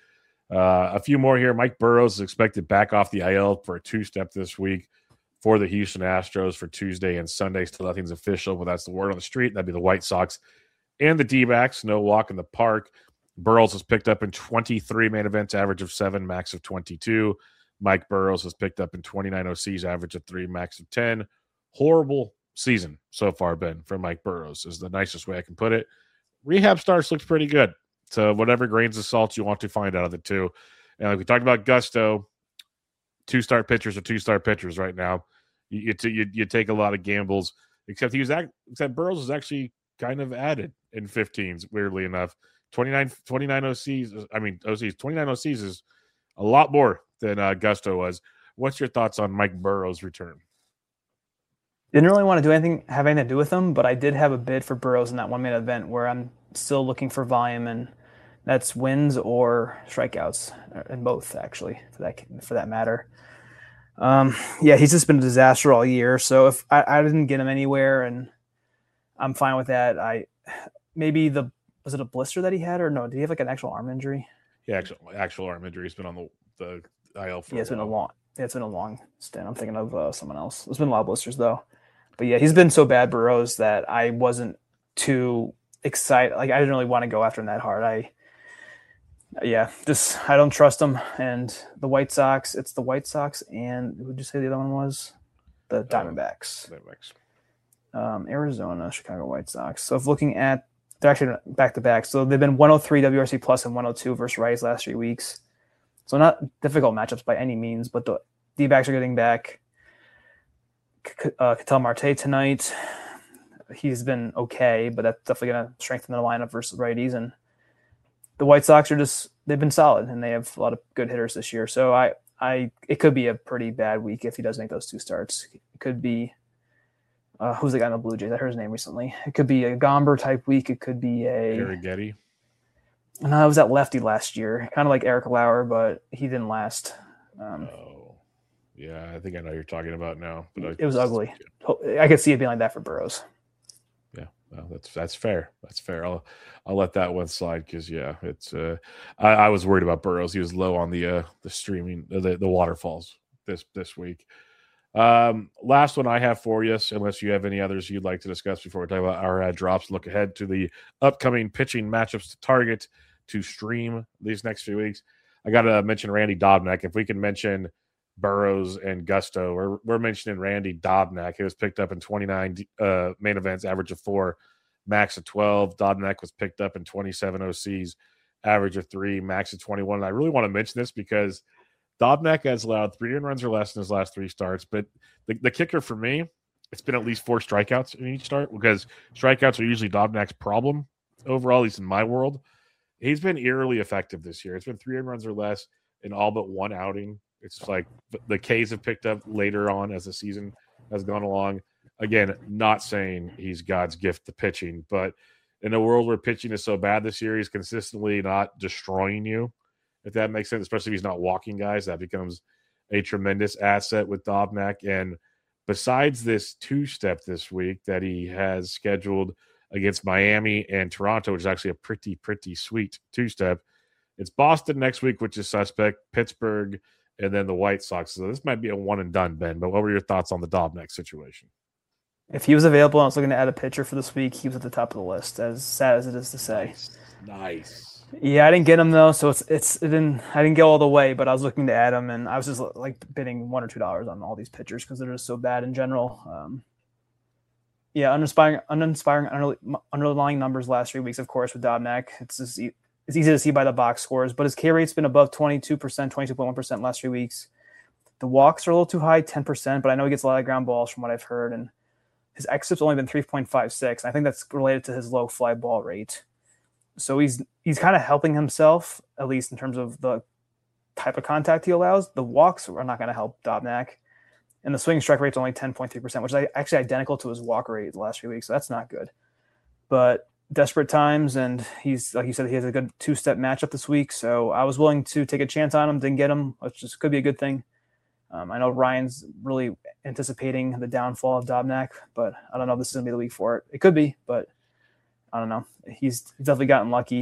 Uh, a few more here. Mike Burrows is expected back off the I L for a two-step this week for the Houston Astros for Tuesday and Sunday. Still nothing's official, but that's the word on the street. That'd be the White Sox and the D-backs. No walk in the park. Burrows was picked up in twenty-three main events, average of seven, max of twenty-two. Mike Burrows was picked up in twenty-nine O Cs, average of three, max of ten. Horrible season so far, Ben, for Mike Burrows is the nicest way I can put it. Rehab starts looked pretty good. So whatever grains of salt you want to find out of the two. And like we talked about Gusto, two-star pitchers are two-star pitchers right now. You, you, you, you take a lot of gambles, except he was act, except Burrows was actually kind of added in fifteens, weirdly enough. twenty-nine, twenty-nine O Cs, I mean, O Cs, twenty-nine O Cs is a lot more than uh, Gusto was. What's your thoughts on Mike Burrows' return? Didn't really want to do anything, have anything to do with him, but I did have a bid for Burrows in that one minute event where I'm still looking for volume, and that's wins or strikeouts, and both actually, for that for that matter. Um, yeah, he's just been a disaster all year. So if I, I didn't get him anywhere, and I'm fine with that. I maybe the was it a blister that he had, or no? Did he have like an actual arm injury? Yeah, actual actual arm injury. He's been on the the I L for. Yeah, it's a been a while. long. Yeah, it's been a long stint. I'm thinking of uh, someone else. There's been a lot of blisters though. But yeah, he's been so bad, Burrows, that I wasn't too excited. Like I didn't really want to go after him that hard. I, yeah, just I don't trust him. And the White Sox, it's the White Sox, and who did you say the other one was? The Diamondbacks. Uh, Diamondbacks. Um, Arizona, Chicago White Sox. So if looking at, they're actually back to back. So they've been one oh three W R C plus and one oh two versus righties last three weeks. So not difficult matchups by any means, but the D-backs are getting back. Uh, Ketel Marte tonight. He's been okay, but that's definitely going to strengthen the lineup versus righties. And the White Sox are just, they've been solid, and they have a lot of good hitters this year. So I, I, it could be a pretty bad week if he does make those two starts. It could be, uh, who's the guy in the Blue Jays? I heard his name recently. It could be a Gomber type week. It could be a. Gary Getty. No, it was that lefty last year, kind of like Eric Lauer, but he didn't last. Um, oh. Yeah, I think I know who you're talking about now. But I, it was ugly. I could see it being like that for Burrows. Yeah, well, that's that's fair. That's fair. I'll I'll let that one slide because yeah, it's. Uh, I, I was worried about Burrows. He was low on the uh, the streaming the the waterfalls this this week. Um, last one I have for you, unless you have any others you'd like to discuss before we talk about our ad drops. Look ahead to the upcoming pitching matchups to target to stream these next few weeks. I got to mention Randy Dobnak. If we can mention Burrows and Gusto, we're, we're mentioning Randy Dobnak. He was picked up in twenty-nine uh, main events, average of four, max of twelve. Dobnak was picked up in twenty-seven O Cs, average of three, max of twenty-one. And I really want to mention this because Dobnak has allowed three earned runs or less in his last three starts. But the, the kicker for me, it's been at least four strikeouts in each start because strikeouts are usually Dobnak's problem overall, at least in my world. He's been eerily effective this year. It's been three earned runs or less in all but one outing. It's like the K's have picked up later on as the season has gone along. Again, not saying he's God's gift to pitching, but in a world where pitching is so bad this year, he's consistently not destroying you, if that makes sense, especially if he's not walking guys. That becomes a tremendous asset with Dobnak. And besides this two-step this week that he has scheduled against Miami and Toronto, which is actually a pretty, pretty sweet two-step, it's Boston next week, which is suspect, Pittsburgh, and then the White Sox. So this might be a one and done, Ben. But what were your thoughts on the Dobnak situation? If he was available and I was looking to add a pitcher for this week, he was at the top of the list, as sad as it is to say. Nice. nice. Yeah, I didn't get him though, so it's it's it didn't I didn't get all the way, but I was looking to add him, and I was just like bidding one or two dollars on all these pitchers because they're just so bad in general. Um, yeah, uninspiring, uninspiring under, underlying numbers last three weeks, of course, with Dobnak. It's just it's easy to see by the box scores, but his K rate's been above twenty-two percent, twenty-two point one percent last three weeks. The walks are a little too high, ten percent, but I know he gets a lot of ground balls from what I've heard, and his X F I P's only been three point five six. I think that's related to his low fly ball rate. So he's he's kind of helping himself, at least in terms of the type of contact he allows. The walks are not going to help Dobnak. And the swing strike rate's only ten point three percent, which is actually identical to his walk rate the last few weeks. So that's not good. But desperate times, and he's, like you said, he has a good two-step matchup this week. So I was willing to take a chance on him, didn't get him, which just could be a good thing. Um, I know Ryan's really anticipating the downfall of Dobnak, but I don't know if this is going to be the week for it. It could be, but I don't know. He's definitely gotten lucky.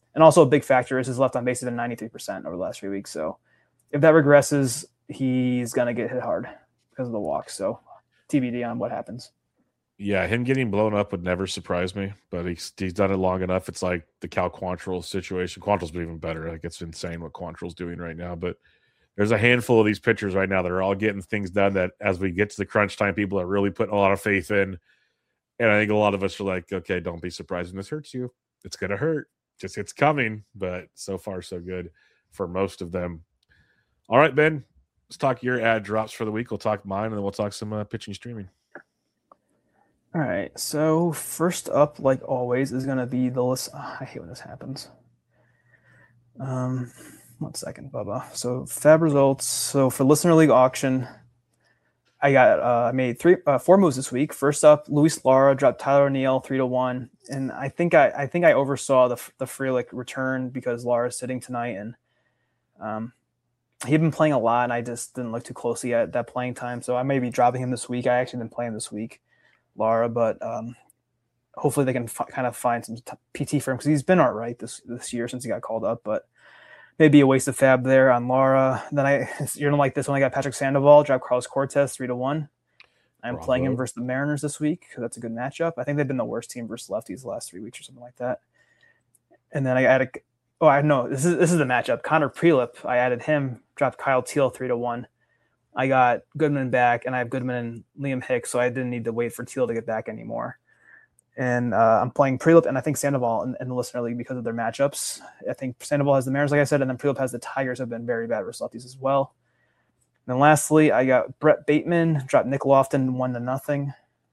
And also a big factor is his left on base has been ninety-three percent over the last three weeks. So if that regresses, he's going to get hit hard because of the walk. So T B D on what happens. Yeah, him getting blown up would never surprise me, but he's he's done it long enough. It's like the Cal Quantrill situation. Quantrill's been even better. Like, it's insane what Quantrill's doing right now. But there's a handful of these pitchers right now that are all getting things done that as we get to the crunch time, people are really putting a lot of faith in. And I think a lot of us are like, okay, don't be surprised when this hurts you. It's going to hurt. Just it's coming. But so far, so good for most of them. All right, Ben, let's talk your ad drops for the week. We'll talk mine, and then we'll talk some uh, pitching streaming. All right, so first up, like always, is going to be the list. Oh, I hate when this happens. Um, one second, Bubba. So Fab results. So for Listener League auction, I got uh, I made three, uh, four moves this week. First up, Luis Lara dropped Tyler O'Neill three to one, and I think I, I think I oversaw the the Frelick return because Lara's sitting tonight, and um, he'd been playing a lot, and I just didn't look too closely at that playing time. So I may be dropping him this week. I actually didn't play him this week. Lara, but um, hopefully they can f- kind of find some t- P T for him because he's been all right this this year since he got called up, but maybe a waste of fab there on Lara. Then I you're gonna like this one. I got Patrick Sandoval, dropped Carlos Cortez three to one. I'm Bravo. playing him versus the Mariners this week because that's a good matchup. I think they've been the worst team versus lefties the last three weeks or something like that. And then I added oh I know this is this is the matchup. Connor Prelip, I added him, dropped Kyle Teal three to one. I got Goodman back, and I have Goodman and Liam Hicks, so I didn't need to wait for Teal to get back anymore. And uh, I'm playing Prelip and I think Sandoval in, in the Listener League because of their matchups. I think Sandoval has the Mariners, like I said, and then Prelip has the Tigers, have been very bad versus lefties as well. And then lastly, I got Brett Bateman, dropped Nick Lofton one to nothing.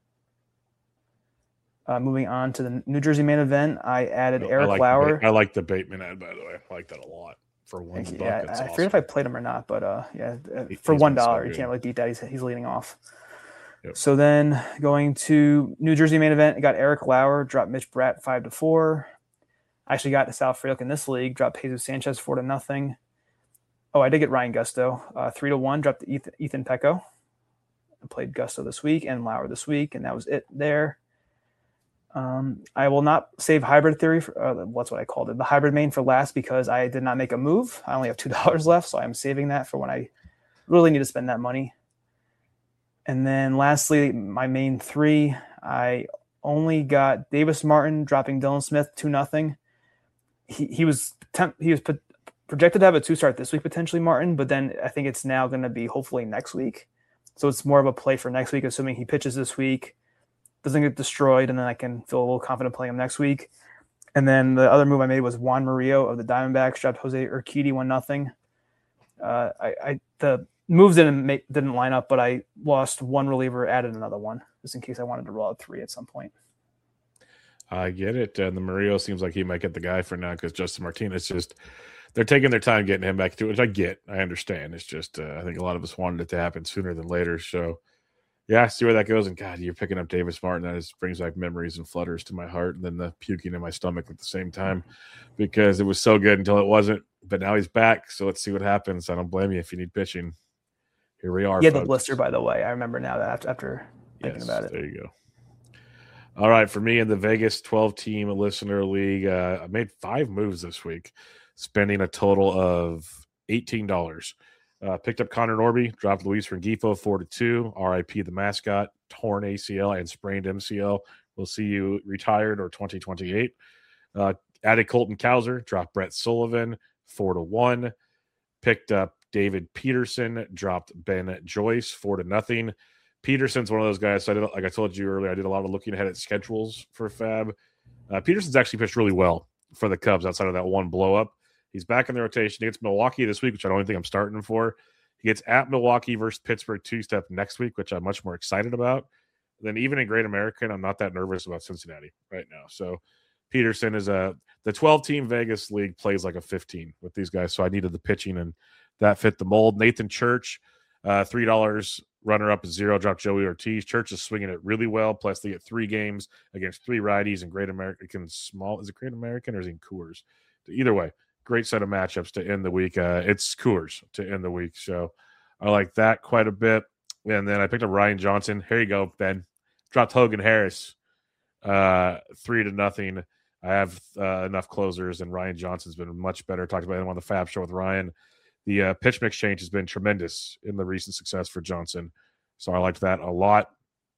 Uh, moving on to the New Jersey main event, I added I Eric like Lauer. The, I like the Bateman ad, by the way. I like that a lot. For one buck, yeah, that's I awesome. forget if I played him or not, but uh, yeah, He, for one so dollar, you can't really beat that. He's he's leading off. Yep. So then going to New Jersey main event, I got Eric Lauer, dropped Mitch Bratt five to four. I actually got Sal Frelick in this league, dropped Jesus Sanchez four to nothing. Oh, I did get Ryan Gusto uh, three to one, dropped Ethan, Ethan Pecco. I played Gusto this week and Lauer this week, and that was it there. Um, I will not save hybrid theory. For, uh, what's what I called it, the hybrid main for last because I did not make a move. I only have two dollars left, so I'm saving that for when I really need to spend that money. And then lastly, my main three, I only got Davis Martin dropping Dylan Smith two nothing. He he was temp, he was put, projected to have a two start this week potentially, Martin, but then I think it's now going to be hopefully next week. So it's more of a play for next week, assuming he pitches this week, doesn't get destroyed, and then I can feel a little confident playing him next week. And then the other move I made was Juan Murillo of the Diamondbacks, dropped Jose Urquidy one nothing. Uh, I, I the moves didn't make didn't line up, but I lost one reliever, added another one just in case I wanted to roll out three at some point. I get it. And the Murillo seems like he might get the guy for now because Justin Martinez just they're taking their time getting him back to it, which I get. I understand. It's just uh, I think a lot of us wanted it to happen sooner than later. So. Yeah, see where that goes. And God, you're picking up Davis Martin. That just brings back memories and flutters to my heart and then the puking in my stomach at the same time because it was so good until it wasn't. But now he's back. So let's see what happens. I don't blame you if you need pitching. Here we are. He had the blister, by the way. I remember now that after, after thinking yes, about it. There you go. All right. For me in the Vegas twelve-team listener league, uh, I made five moves this week, spending a total of eighteen dollars. Uh, picked up Connor Norby, dropped Luis Rengifo four to two. R I P the mascot, torn A C L and sprained M C L. We'll see you retired or twenty twenty-eight. Uh, added Colton Cowser, dropped Brett Sullivan four to one. Picked up David Peterson, dropped Ben Joyce four to nothing. Peterson's one of those guys. So I did, like I told you earlier, I did a lot of looking ahead at schedules for Fab. Uh, Peterson's actually pitched really well for the Cubs outside of that one blow up. He's back in the rotation. He gets Milwaukee this week, which I don't think I'm starting him for. He gets at Milwaukee versus Pittsburgh two-step next week, which I'm much more excited about. Then even in Great American, I'm not that nervous about Cincinnati right now. So Peterson is a the twelve-team Vegas league plays like a fifteen with these guys. So I needed the pitching, and that fit the mold. Nathan Church, uh, three dollars. Runner-up is zero. Drop Joey Ortiz. Church is swinging it really well. Plus, they get three games against three righties in Great American. Small is it Great American or is it in Coors? Either way. Great set of matchups to end the week. Uh, it's Coors to end the week. So I like that quite a bit. And then I picked up Ryan Johnson. Here you go, Ben. Dropped Hogan Harris uh, three to nothing. I have uh, enough closers, and Ryan Johnson's been much better. Talked about him on the Fab Show with Ryan. The uh, pitch mix change has been tremendous in the recent success for Johnson. So I liked that a lot.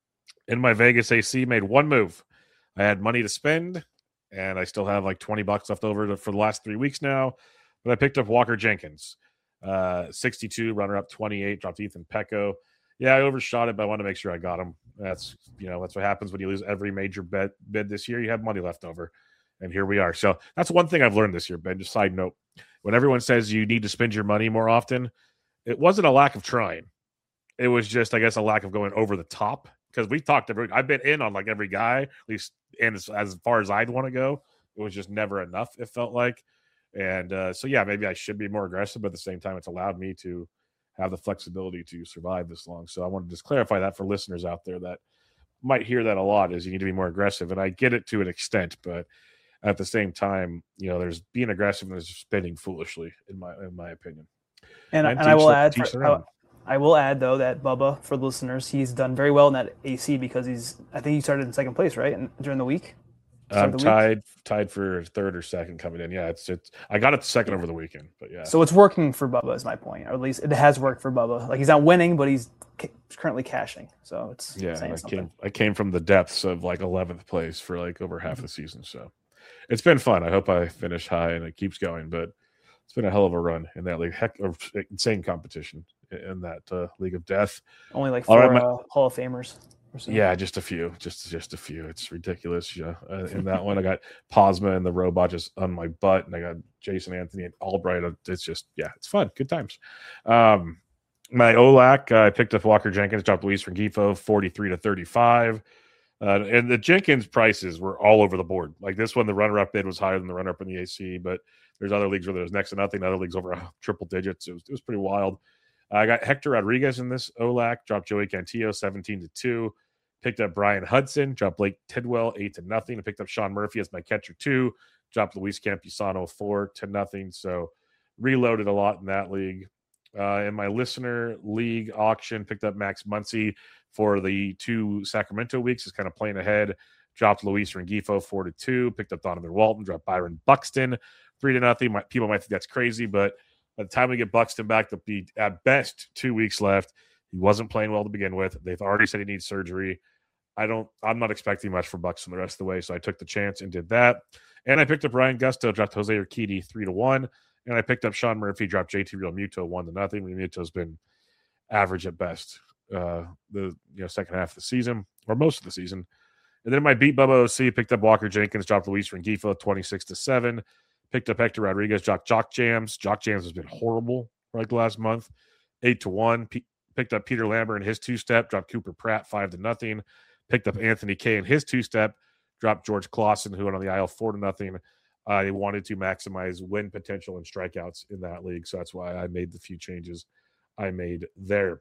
In my Vegas A C, made one move. I had money to spend, and I still have like twenty bucks left over to, for the last three weeks now. But I picked up Walker Jenkins, uh, sixty-two, runner up twenty-eight, dropped Ethan Pecco. Yeah, I overshot it, but I want to make sure I got him. That's, you know, that's what happens when you lose every major bet bid this year. You have money left over, and here we are. So that's one thing I've learned this year, Ben. Just side note, when everyone says you need to spend your money more often, it wasn't a lack of trying. It was just, I guess, a lack of going over the top. Because we talked, every, I've been in on like every guy, at least and as, as far as I'd want to go. It was just never enough, it felt like. And uh, so, yeah, maybe I should be more aggressive, but at the same time, it's allowed me to have the flexibility to survive this long. So I want to just clarify that for listeners out there that might hear that a lot, is you need to be more aggressive. And I get it to an extent, but at the same time, you know, there's being aggressive and there's spending foolishly, in my in my opinion. And, and, and I will add, for, I, I will add though that Bubba, for the listeners, he's done very well in that A C because he's, I think he started in second place, right, and during the week. I'm um, tied, week? tied for third or second coming in. Yeah, it's it's. I got it second over the weekend, but yeah. So it's working for Bubba, is my point, or at least it has worked for Bubba. Like, he's not winning, but he's ca- currently cashing. So it's yeah. Saying I something. came I came from the depths of like eleventh place for like over half mm-hmm. the season. So it's been fun. I hope I finish high and it keeps going. But it's been a hell of a run in that league. Heck, of insane competition in that uh, league of death. Only like four right, my, uh, Hall of Famers. Yeah, just a few, just just a few. It's ridiculous. Yeah, uh, in that one, I got Posma and the robot just on my butt, and I got Jason Anthony and Albright. It's just, yeah, it's fun, good times. Um, my O L A C, uh, I picked up Walker Jenkins, dropped Luis Rengifo, forty-three to thirty-five, uh, and the Jenkins prices were all over the board. Like this one, the runner-up bid was higher than the runner-up in the A C, but there's other leagues where there's next to nothing. Other leagues over uh, triple digits. It was it was pretty wild. I got Hector Rodriguez in this O L A C, dropped Joey Cantillo seventeen to two. Picked up Brian Hudson, dropped Blake Tidwell eight to nothing. I picked up Sean Murphy as my catcher two, dropped Luis Campusano four to nothing. So reloaded a lot in that league. Uh, in my listener league auction, picked up Max Muncy for the two Sacramento weeks, is kind of playing ahead. Dropped Luis Rengifo four to two. Picked up Donovan Walton, dropped Byron Buxton three to nothing. My, people might think that's crazy, but by the time we get Buxton back, there'll be at best two weeks left. He wasn't playing well to begin with. They've already said he needs surgery. I don't. I'm not expecting much for Buxton the rest of the way, so I took the chance and did that. And I picked up Ryan Gusto, dropped Jose Urquidy three to one, and I picked up Sean Murphy, dropped J T Realmuto one to nothing. Realmuto's been average at best uh, the you know second half of the season or most of the season. And then my beat Bubba O C, picked up Walker Jenkins, dropped Luis Rengifo twenty-six to seven. Picked up Hector Rodriguez, dropped Jock Jams. Jock Jams has been horrible for like the last month, eight to one. P- picked up Peter Lambert in his two step, dropped Cooper Pratt five to nothing. Picked up Anthony Kay in his two step, dropped George Clausen, who went on the aisle four to nothing. I wanted to maximize win potential and strikeouts in that league, so that's why I made the few changes I made there.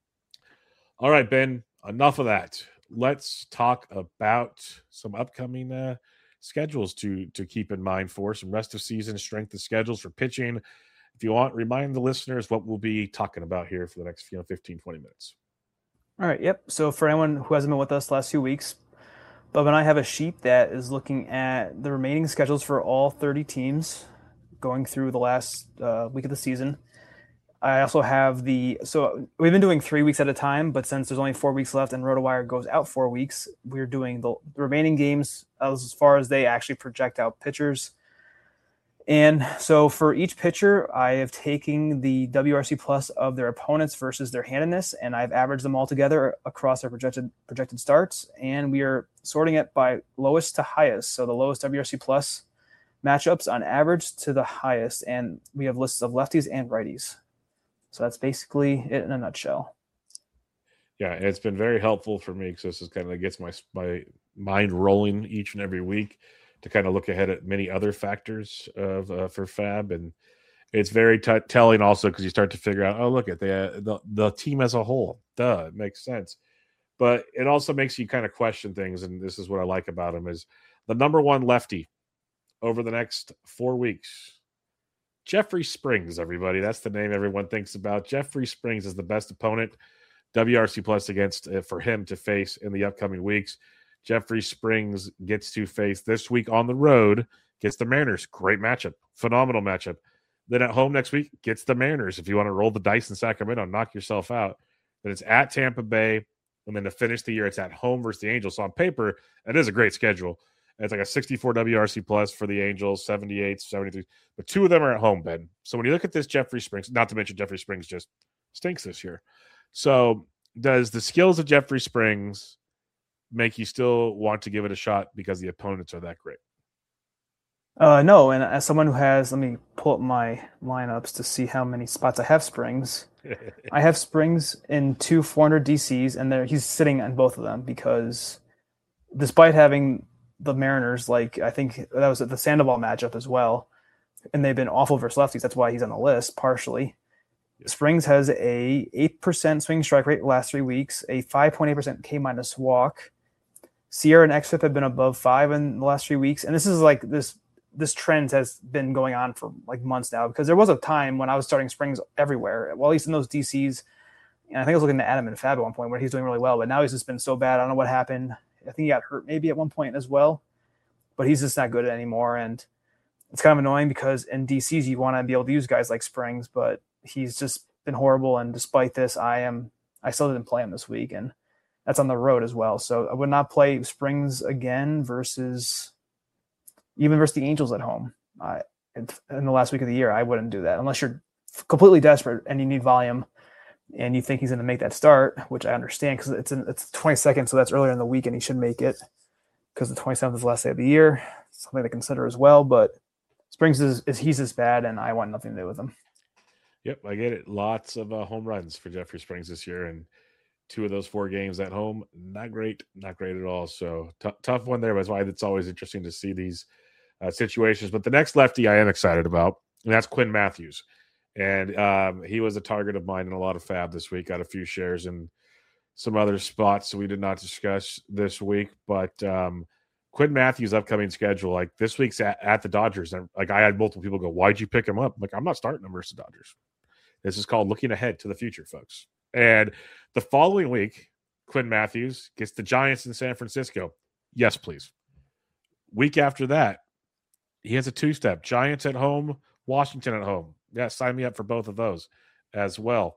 All right, Ben, enough of that. Let's talk about some upcoming uh, schedules to to keep in mind for some rest of season strength of schedules for pitching. If you want, remind the listeners what we'll be talking about here for the next you know, fifteen, twenty minutes. All right, yep. So for anyone who hasn't been with us the last few weeks, Bub and I have a sheet that is looking at the remaining schedules for all thirty teams going through the last uh, week of the season. I also have the – so we've been doing three weeks at a time, but since there's only four weeks left and RotoWire goes out four weeks, we're doing the, the remaining games as far as they actually project out pitchers. And so for each pitcher, I have taken the W R C plus of their opponents versus their handedness, and I've averaged them all together across their projected projected starts, and we are sorting it by lowest to highest. So the lowest W R C plus matchups on average to the highest, and we have lists of lefties and righties. So that's basically it in a nutshell. Yeah, it's been very helpful for me because this is kind of gets my my mind rolling each and every week to kind of look ahead at many other factors of uh, for Fab, and it's very t- telling also because you start to figure out, oh, look at the, the the team as a whole. Duh, it makes sense, but it also makes you kind of question things, and this is what I like about him is the number one lefty over the next four weeks. Jeffrey Springs, everybody. That's the name everyone thinks about. Jeffrey Springs is the best opponent W R C plus against uh, for him to face in the upcoming weeks. Jeffrey Springs gets to face this week on the road, gets the Mariners. Great matchup. Phenomenal matchup. Then at home next week, gets the Mariners. If you want to roll the dice in Sacramento, knock yourself out. Then it's at Tampa Bay. And then to finish the year, it's at home versus the Angels. So on paper, it is a great schedule. It's like a sixty-four W R C plus for the Angels, seventy-eight, seventy-three. But two of them are at home, Ben. So when you look at this Jeffrey Springs, not to mention Jeffrey Springs just stinks this year. So does the skills of Jeffrey Springs make you still want to give it a shot because the opponents are that great? Uh, no, and as someone who has, let me pull up my lineups to see how many spots I have Springs. I have Springs in two four hundred D Cs, and there he's sitting on both of them because despite having the Mariners, like I think that was the Sandoval matchup as well, and they've been awful versus lefties. That's why he's on the list partially. Yeah. Springs has a eight percent swing strike rate the last three weeks, a five point eight percent K minus walk. Sierra and X F I P have been above five in the last three weeks, and this is like this. This trend has been going on for like months now because there was a time when I was starting Springs everywhere, well, at least in those D Cs. And I think I was looking at Adam and Fab at one point where he's doing really well, but now he's just been so bad. I don't know what happened. I think he got hurt maybe at one point as well, but he's just not good anymore. And it's kind of annoying because in D Cs, you want to be able to use guys like Springs, but he's just been horrible. And despite this, I am, I still didn't play him this week, and that's on the road as well. So I would not play Springs again versus even versus the Angels at home. Uh, in the last week of the year, I wouldn't do that unless you're completely desperate and you need volume and you think he's going to make that start, which I understand because it's in, it's the twenty-second, so that's earlier in the week, and he should make it because the twenty-seventh is the last day of the year. Something to consider as well, but Springs is, is he's as bad, and I want nothing to do with him. Yep, I get it. Lots of uh, home runs for Jeffrey Springs this year, and two of those four games at home, not great, not great at all. So t- tough one there. That's why it's always interesting to see these Uh, situations. But the next lefty I am excited about, and that's Quinn Matthews. And um, he was a target of mine in a lot of fab this week. Got a few shares in some other spots we did not discuss this week. But um, Quinn Matthews' upcoming schedule, like this week's at, at the Dodgers. And like I had multiple people go, "Why'd you pick him up?" I'm like, I'm not starting him versus the Dodgers. This is called looking ahead to the future, folks. And the following week, Quinn Matthews gets the Giants in San Francisco. Yes, please. Week after that, he has a two-step. Giants at home, Washington at home. Yeah, sign me up for both of those as well.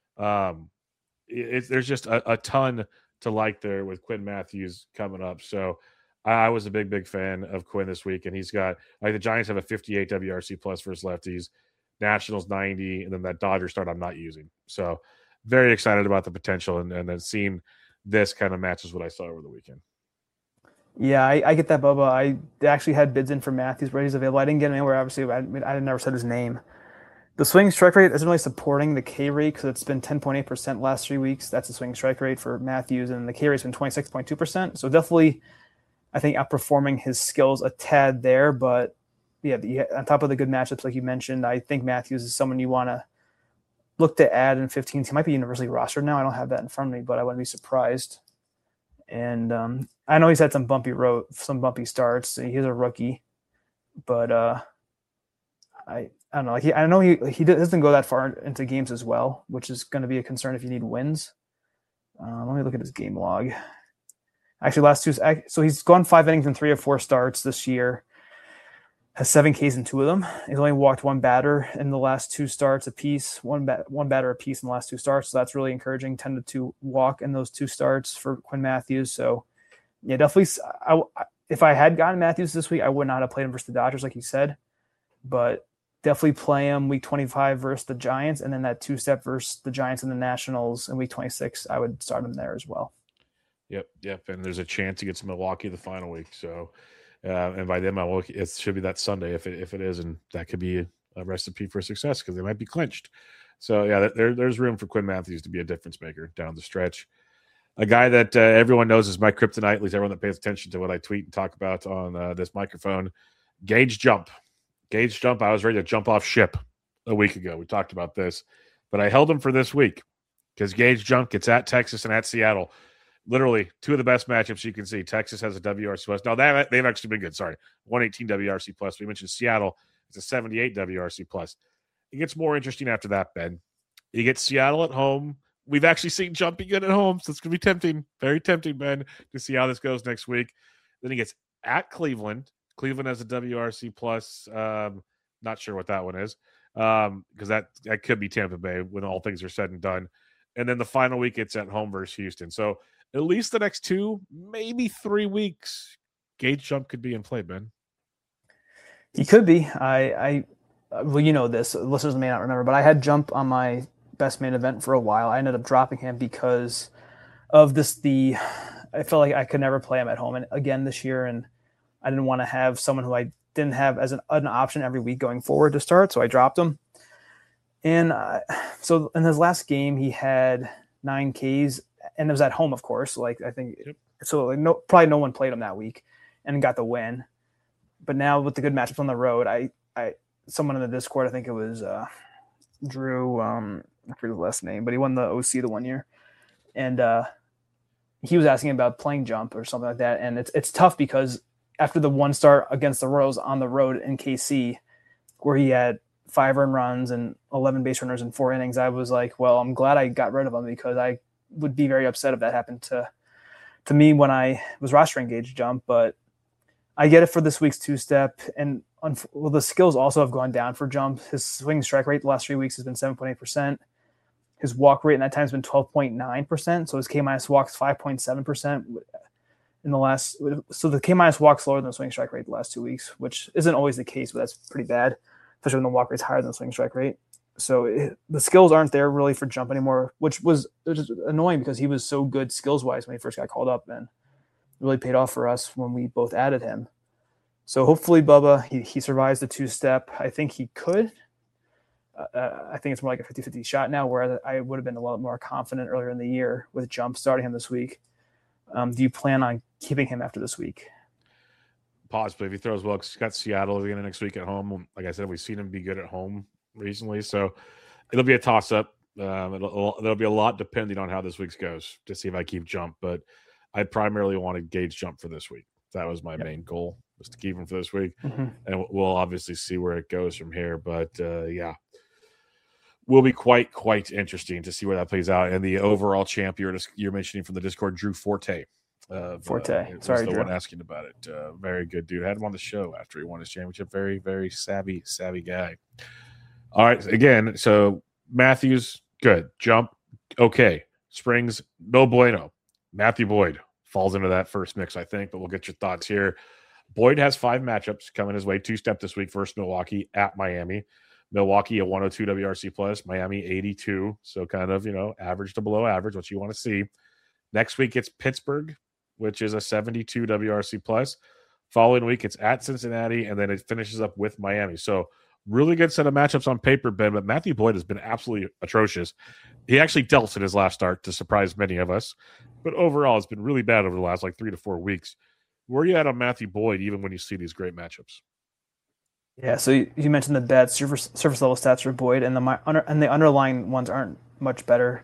Um, it, it, there's just a, a ton to like there with Quinn Matthews coming up. So I, I was a big, big fan of Quinn this week, and he's got like the Giants have a fifty-eight W R C plus versus lefties, Nationals ninety, and then that Dodger start I'm not using. So very excited about the potential, and, and then seeing this kind of matches what I saw over the weekend. Yeah, I, I get that, Bubba. I actually had bids in for Matthews where he's available. I didn't get him anywhere, obviously. I, I never said his name. The swing strike rate isn't really supporting the K rate because it's been ten point eight percent last three weeks. That's the swing strike rate for Matthews, and the K rate's been twenty-six point two percent. So definitely, I think, outperforming his skills a tad there. But yeah, the, on top of the good matchups, like you mentioned, I think Matthews is someone you want to look to add in fifteen. He might be universally rostered now. I don't have that in front of me, but I wouldn't be surprised. And um, I know he's had some bumpy road, some bumpy starts. He's a rookie, but uh, I I don't know. Like he, I know he he doesn't go that far into games as well, which is going to be a concern if you need wins. Uh, let me look at his game log. Actually, last two. So he's gone five innings in three or four starts this year. Has seven Ks in two of them. He's only walked one batter in the last two starts apiece, one bat, one batter apiece in the last two starts. So that's really encouraging. ten to two walk in those two starts for Quinn Matthews. So yeah, definitely. I, if I had gotten Matthews this week, I would not have played him versus the Dodgers, like you said, but definitely play him week twenty-five versus the Giants, and then that two step versus the Giants and the Nationals in week twenty-six. I would start him there as well. Yep, yep, and there's a chance he gets Milwaukee the final week. So. Uh, and by then, will, it should be that Sunday if it if it is, and that could be a recipe for success because they might be clinched. So yeah, there, there's room for Quinn Matthews to be a difference maker down the stretch. A guy that uh, everyone knows is my kryptonite, at least everyone that pays attention to what I tweet and talk about on uh, this microphone. Gage Jump, Gage Jump. I was ready to jump off ship a week ago. We talked about this, but I held him for this week because Gage Jump gets at Texas and at Seattle. Literally two of the best matchups you can see. Texas has a W R C plus. No, they, they've actually been good. Sorry. one eighteen W R C plus. We mentioned Seattle. It's a seventy-eight W R C plus. It gets more interesting after that, Ben. You get Seattle at home we've actually seen Jump be good at home, so it's going to be tempting, very tempting, Ben, to see how this goes next week. Then he gets at Cleveland. Cleveland has a W R C plus. Um, not sure what that one is, um, because that that could be Tampa Bay when all things are said and done. And then the final week, it's at home versus Houston. So at least the next two, maybe three weeks, Gage Jump could be in play, Ben. He could be. I, I, well, you know this. Listeners may not remember, but I had Jump on my best main event for a while. I ended up dropping him because of this. The I felt like I could never play him at home and again this year, and I didn't want to have someone who I didn't have as an, an option every week going forward to start, so I dropped him. And uh, so in his last game, he had nine Ks, and it was at home, of course. Like I think, yep. so like no, probably no one played him that week and got the win. But now with the good matchups on the road, I, I, someone in the Discord, I think it was uh, Drew, um, I forget the last name, but he won the O C the one year, and uh, he was asking about playing Jump or something like that. And it's it's tough because after the one start against the Royals on the road in K C, where he had five earned runs and eleven base runners in four innings, I was like, well, I'm glad I got rid of him because I would be very upset if that happened to to me when I was rostering Gage Jump, but I get it for this week's two-step, and well, the skills also have gone down for Jump. His swing strike rate the last three weeks has been seven point eight percent. His walk rate in that time has been twelve point nine percent, so his K-minus walks five point seven percent in the last – so the K-minus walks lower than the swing strike rate the last two weeks, which isn't always the case, but that's pretty bad, especially when the walk rate's higher than the swing strike rate. So it, the skills aren't there really for Jump anymore, which was, was just annoying because he was so good skills-wise when he first got called up, and really paid off for us when we both added him. So hopefully Bubba, he, he survives the two-step. I think he could. Uh, I think it's more like a fifty-fifty shot now, where I would have been a lot more confident earlier in the year with Jump starting him this week. Um, do you plan on keeping him after this week? Possibly, if he throws well, because he's got Seattle again next week at home. Like I said, we've seen him be good at home recently, so it'll be a toss-up. Um, it'll, there'll be a lot depending on how this week's goes to see if I keep Jump, but I primarily want to gauge Jump for this week. That was my yep. main goal, was to keep him for this week, mm-hmm. and we'll obviously see where it goes from here. But uh, yeah, will be quite quite interesting to see where that plays out. And the overall champ you're, you're mentioning from the Discord, Drew Forte. Uh, Forte, uh, sorry, the Drew. one asking about it. Uh, very good dude. I had him on the show after he won his championship. Very very savvy savvy guy. All right, again, so Matthews good, Jump okay, Springs no bueno. Matthew Boyd falls into that first mix, I think, but we'll get your thoughts here. Boyd has five matchups coming his way. Two-step this week versus Milwaukee at Miami. Milwaukee, a one oh two W R C plus. Miami, eighty-two. So kind of, you know, average to below average, what you want to see. Next week, it's Pittsburgh, which is a seventy-two W R C plus. Following week, it's at Cincinnati, and then it finishes up with Miami. So really good set of matchups on paper, Ben, but Matthew Boyd has been absolutely atrocious. He actually dealt in his last start to surprise many of us, but overall it's been really bad over the last like three to four weeks. Where are you at on Matthew Boyd, even when you see these great matchups? Yeah, so you, you mentioned the bad surface, surface level stats for Boyd, and the under, and the underlying ones aren't much better.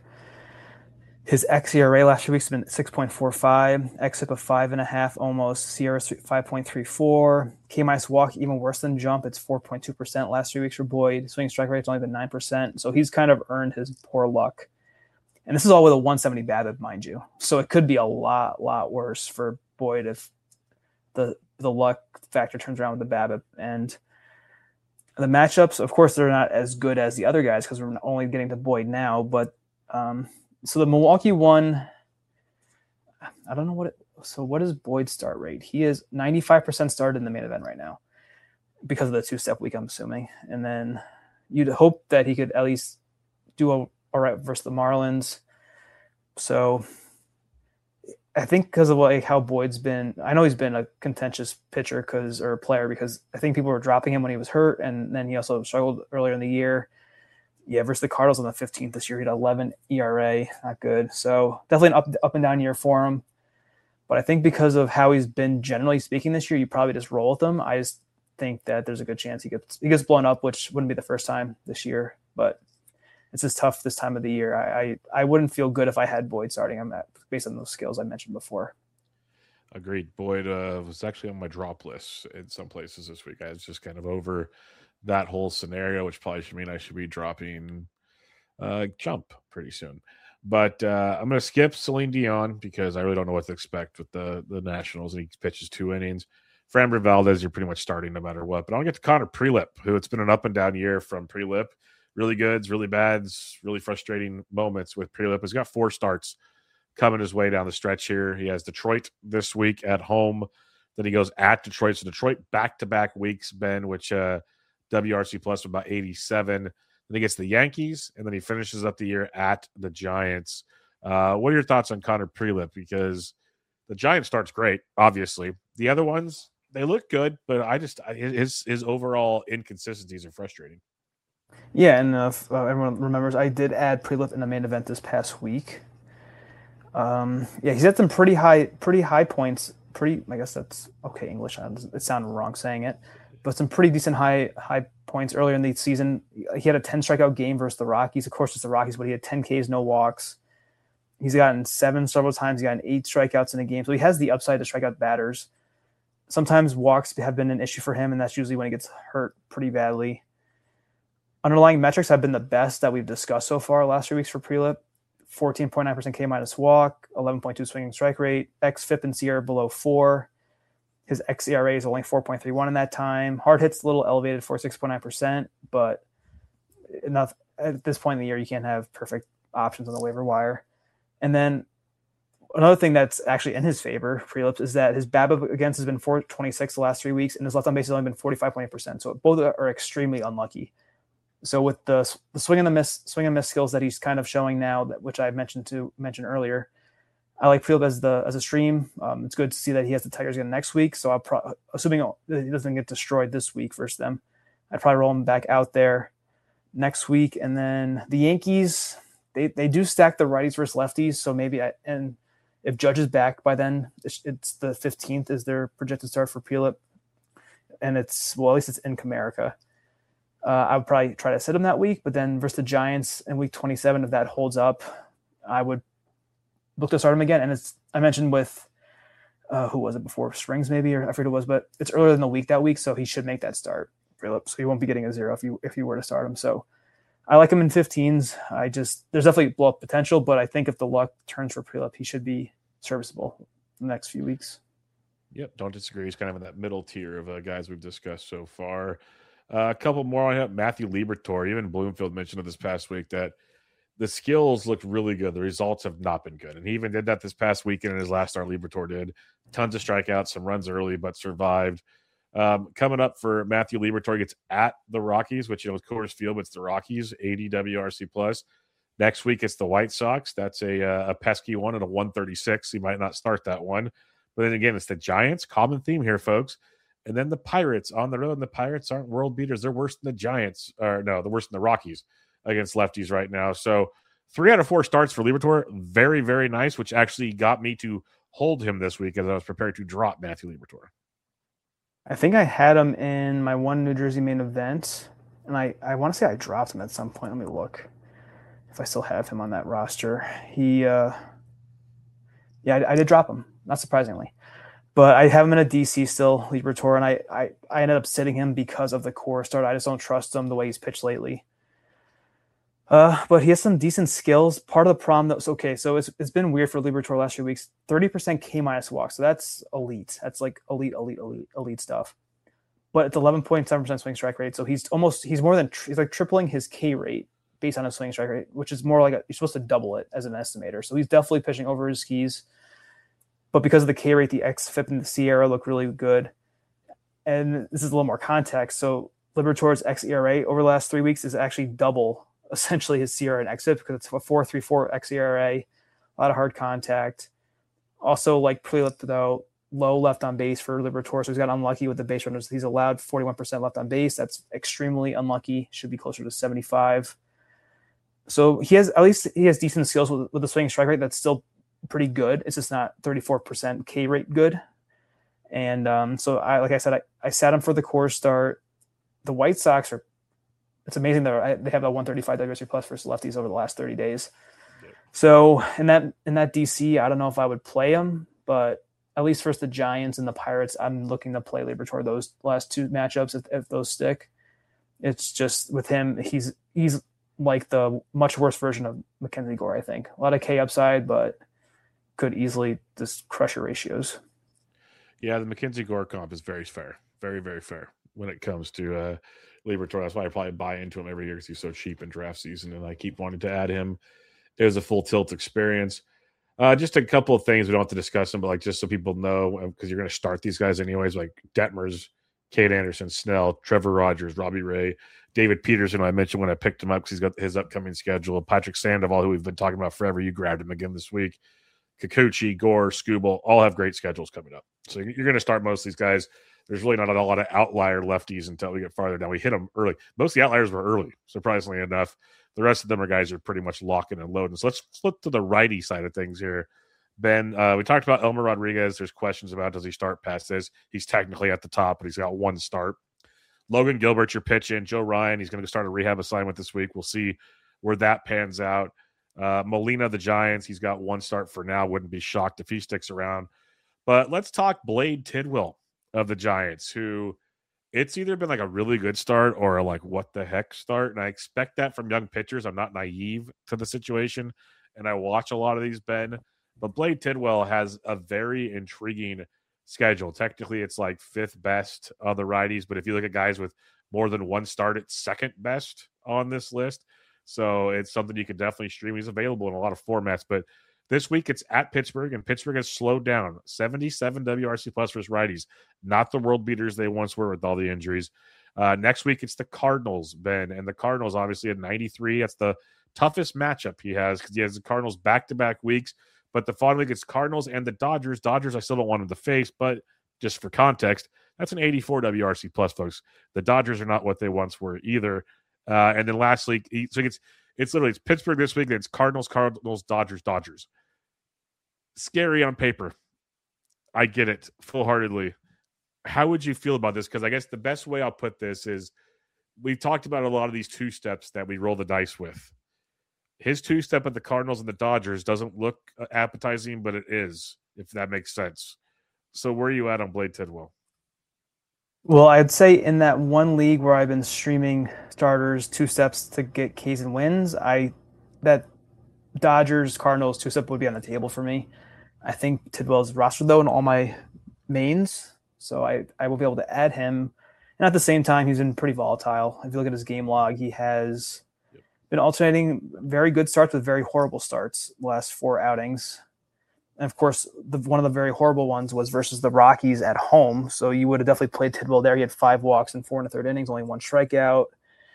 His X E R A last few weeks has been six point four five, X I P of five point five almost, C R S five point three four, K-minus walk even worse than Jump. It's four point two percent last three weeks for Boyd. Swing strike rate's only been nine percent, so he's kind of earned his poor luck. And this is all with a one seventy BABIP, mind you. So it could be a lot, lot worse for Boyd if the the luck factor turns around with the BABIP. And the matchups, of course, they're not as good as the other guys because we're only getting to Boyd now, but um, – so the Milwaukee one, I don't know what it, so what is Boyd's start rate? He is ninety-five percent started in the main event right now because of the two-step week, I'm assuming. And then you'd hope that he could at least do a, all right versus the Marlins. So I think because of like how Boyd's been, I know he's been a contentious pitcher because or player because I think people were dropping him when he was hurt, and then he also struggled earlier in the year. Yeah, versus the Cardinals on the fifteenth this year, he had eleven E R A, not good. So definitely an up up and down year for him. But I think because of how he's been generally speaking this year, you probably just roll with him. I just think that there's a good chance he gets he gets blown up, which wouldn't be the first time this year. But it's just tough this time of the year. I I, I wouldn't feel good if I had Boyd starting him at, based on those skills I mentioned before. Agreed. Boyd uh, was actually on my drop list in some places this week. I was just kind of over that whole scenario, which probably should mean I should be dropping uh, Jump pretty soon. But uh, I'm going to skip Celine Dion because I really don't know what to expect with the, the Nationals. And he pitches two innings. Framber Valdez, you're pretty much starting no matter what. But I'll get to Connor Prelip, who it's been an up and down year from Prelip. Really goods, really bads, really frustrating moments with Prelip. He's got four starts coming his way down the stretch here. He has Detroit this week at home. Then he goes at Detroit. So Detroit back-to-back weeks, Ben, which uh, W R C plus about eighty-seven. Then he gets the Yankees, and then he finishes up the year at the Giants. Uh, what are your thoughts on Connor Prelip? Because the Giants start's great, obviously. The other ones, they look good, but I just his his overall inconsistencies are frustrating. Yeah, and uh, if uh, everyone remembers, I did add Prelip in the main event this past week. Um, yeah, he's at some pretty high, pretty high points. Pretty, I guess that's okay English. It sounded wrong saying it, but some pretty decent high high points earlier in the season. He had a ten strikeout game versus the Rockies. Of course, it's the Rockies, but he had ten Ks, no walks. He's gotten seven several times. He got eight strikeouts in a game, so he has the upside to strike out batters. Sometimes walks have been an issue for him, and that's usually when he gets hurt pretty badly. Underlying metrics have been the best that we've discussed so far last three weeks for Prelip. fourteen point nine percent K minus walk, eleven point two swinging strike rate, X F I P and C R below four. His X E R A is only four point three one in that time. Hard hits a little elevated for six point nine percent, but enough at this point in the year, you can't have perfect options on the waiver wire. And then another thing that's actually in his favor, Prelip, is that his BABIP against has been four twenty-six the last three weeks, and his left on base has only been forty-five point eight percent. So both are extremely unlucky. So with the, the swing and the miss, swing and miss skills that he's kind of showing now, that which I mentioned to mention earlier, I like Prelip as the as a stream. Um, it's good to see that he has the Tigers again next week. So I'll pro- assuming he doesn't get destroyed this week versus them, I'd probably roll him back out there next week. And then the Yankees, they they do stack the righties versus lefties. So maybe I, and if Judge is back by then, it's, it's the fifteenth is their projected start for Prelip, and it's well at least it's in Comerica. Uh, I would probably try to sit him that week, but then versus the Giants in week twenty-seven, if that holds up, I would look to start him again. And it's I mentioned with uh, who was it before Springs maybe, or I forget who it was, but it's earlier than the week that week, so he should make that start. Phillips, so he won't be getting a zero if you if you were to start him. So I like him in fifteens. I just there's definitely blow up potential, but I think if the luck turns for Prelip, he should be serviceable in the next few weeks. Yep, don't disagree. He's kind of in that middle tier of uh, guys we've discussed so far. Uh, a couple more on him. Matthew Liberatore, even Bloomfield mentioned it this past week that the skills look really good. The results have not been good. And he even did that this past weekend in his last start. Liberatore did. Tons of strikeouts, some runs early, but survived. Um, coming up for Matthew Liberatore, gets at the Rockies, which, you know, is Coors Field, but it's the Rockies, eighty W R C plus. Next week, it's the White Sox. That's a, uh, a pesky one at a one thirty-six. He might not start that one. But then again, it's the Giants. Common theme here, folks. And then the Pirates on the road, and the Pirates aren't world beaters. They're worse than the Giants. Or no, they're worse than the Rockies against lefties right now. So three out of four starts for Liberatore. Very, very nice, which actually got me to hold him this week as I was prepared to drop Matthew Liberatore. I think I had him in my one New Jersey main event, and I, I want to say I dropped him at some point. Let me look if I still have him on that roster. He, uh, yeah, I, I did drop him, not surprisingly. But I have him in a D C still, Liberatore, and I, I, I ended up sitting him because of the core start. I just don't trust him the way he's pitched lately. Uh, but he has some decent skills. Part of the problem, though, so, okay, so it's it's been weird for Liberatore last few weeks. thirty percent K minus walk, so that's elite. That's like elite, elite, elite, elite stuff. But it's eleven point seven percent swing strike rate, so he's almost he's more than he's like tripling his K rate based on his swing strike rate, which is more like a, you're supposed to double it as an estimator. So he's definitely pitching over his skis. But because of the K rate, the X F I P and the Sierra look really good. And this is a little more context. So Liberatore's X E R A over the last three weeks is actually double essentially his Sierra and X F I P because it's a four point three four X E R A, a lot of hard contact. Also, like Prelip, though, low left on base for Liberatore. So he's got unlucky with the base runners. He's allowed forty-one percent left on base. That's extremely unlucky. Should be closer to seventy-five. So he has, at least he has decent skills with, with the swing strike rate. That's still pretty good. It's just not thirty-four percent K rate good. And um, so I, like I said, I, I sat him for the core start. The White Sox are, it's amazing that they have a one thirty-five W R C plus versus lefties over the last thirty days. Yep. So in that, in that D C, I don't know if I would play him, but at least versus the Giants and the Pirates, I'm looking to play Liberatore those last two matchups if, if those stick. It's just with him, he's, he's like the much worse version of Mackenzie Gore, I think. A lot of K upside, but could easily just crush your ratios. Yeah, the Mackenzie Gore comp is very fair. Very, very fair when it comes to uh, Liberatore. That's why I probably buy into him every year because he's so cheap in draft season, and I keep wanting to add him. It was a full tilt experience. Uh, just a couple of things we don't have to discuss them, but like just so people know, because you're going to start these guys anyways, like Detmers, Cade Anderson, Snell, Trevor Rogers, Robbie Ray, David Peterson, who I mentioned when I picked him up because he's got his upcoming schedule, Patrick Sandoval, who we've been talking about forever. You grabbed him again this week. Kikuchi, Gore, Skubal, all have great schedules coming up. So you're going to start most of these guys. There's really not a lot of outlier lefties until we get farther down. We hit them early. Most of the outliers were early, surprisingly enough. The rest of them are guys who are pretty much locking and loading. So let's flip to the righty side of things here. Ben, uh, we talked about Elmer Rodriguez. There's questions about does he start past this? He's technically at the top, but he's got one start. Logan Gilbert, your pitch in. Joe Ryan, he's going to start a rehab assignment this week. We'll see where that pans out. Uh, Molina, the Giants, he's got one start for now. Wouldn't be shocked if he sticks around. But let's talk Blade Tidwell of the Giants, who it's either been like a really good start or a like what the heck start. And I expect that from young pitchers. I'm not naive to the situation, and I watch a lot of these, Ben. But Blade Tidwell has a very intriguing schedule. Technically, it's like fifth best of the righties, but if you look at guys with more than one start, it's second best on this list. So it's something you can definitely stream. He's available in a lot of formats, but this week it's at Pittsburgh, and Pittsburgh has slowed down. seventy-seven W R C plus versus righties, not the world beaters they once were with all the injuries. Uh, next week it's the Cardinals, Ben, and the Cardinals obviously at ninety-three. That's the toughest matchup he has because he has the Cardinals back-to-back weeks. But the following week it's Cardinals and the Dodgers. Dodgers I still don't want him to face, but just for context, that's an eighty-four W R C plus, folks. The Dodgers are not what they once were either. Uh, and then lastly, so it's it's literally it's Pittsburgh this week, and it's Cardinals, Cardinals, Dodgers, Dodgers. Scary on paper. I get it full-heartedly. How would you feel about this? Because I guess the best way I'll put this is we've talked about a lot of these two steps that we roll the dice with. His two-step at the Cardinals and the Dodgers doesn't look appetizing, but it is, if that makes sense. So where are you at on Blade Tidwell? Well, I'd say in that one league where I've been streaming starters two steps to get Ks and wins, I that Dodgers Cardinals two step would be on the table for me. I think Tidwell's rostered though in all my mains, so I, I will be able to add him. And at the same time, he's been pretty volatile. If you look at his game log, he has yep. been alternating very good starts with very horrible starts the last four outings. And of course, the, one of the very horrible ones was versus the Rockies at home. So you would have definitely played Tidwell there. He had five walks in four and a third innings, only one strikeout.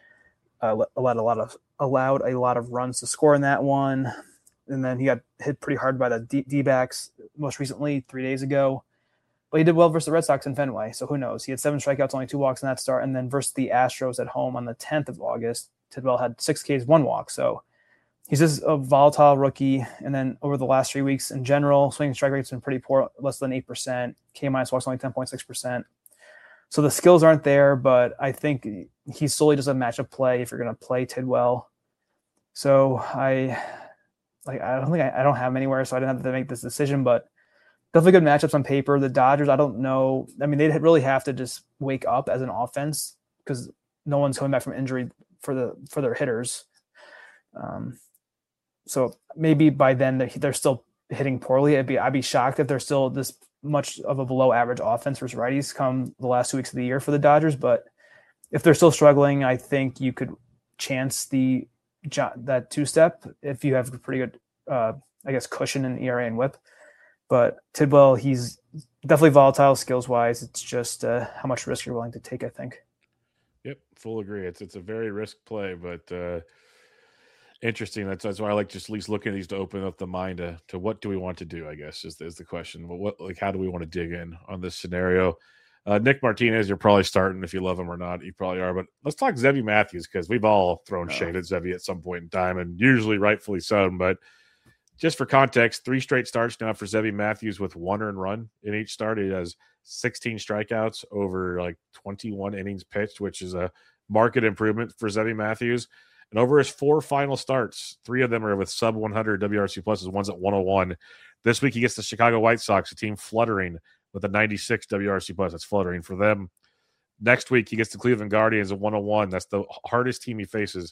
Uh, allowed a lot of allowed a lot of runs to score in that one. And then he got hit pretty hard by the D- D-backs most recently, three days ago. But he did well versus the Red Sox in Fenway, so who knows? He had seven strikeouts, only two walks in that start. And then versus the Astros at home on the tenth of August, Tidwell had six Ks, one walk. So he's just a volatile rookie. And then over the last three weeks in general, swinging strike rate's been pretty poor, less than eight percent. K minus walks only ten point six percent. So the skills aren't there, but I think he's solely just a matchup play if you're going to play Tidwell. So I like I don't think I, I don't have him anywhere, so I didn't have to make this decision, but definitely good matchups on paper. The Dodgers, I don't know. I mean, they'd really have to just wake up as an offense because no one's coming back from injury for the for their hitters. Um, so maybe by then they're, they're still hitting poorly. I'd be I'd be shocked if they're still this much of a below average offense versus righties come the last two weeks of the year for the Dodgers. But if they're still struggling, I think you could chance the that two step if you have a pretty good, uh, I guess, cushion in E R A and whip. But Tidwell, he's definitely volatile skills wise. It's just uh, how much risk you're willing to take, I think. Yep, full agree. It's it's a very risk play, but uh, interesting. That's that's why I like just at least looking at these to open up the mind to, to what do we want to do, I guess, is, is the question. But what like how do we want to dig in on this scenario? Uh, Nick Martinez, you're probably starting if you love him or not. You probably are. But let's talk Zevy Matthews because we've all thrown oh. shade at Zevy at some point in time, and usually rightfully so. But just for context, three straight starts now for Zevy Matthews with one earned run in each start. He has sixteen strikeouts over like twenty-one innings pitched, which is a market improvement for Zevy Matthews. And over his four final starts, three of them are with sub one hundred W R C pluses, one's at one oh one. This week he gets the Chicago White Sox, a team fluttering with a ninety-six W R C plus. That's fluttering for them. Next week he gets the Cleveland Guardians at one oh one. That's the hardest team he faces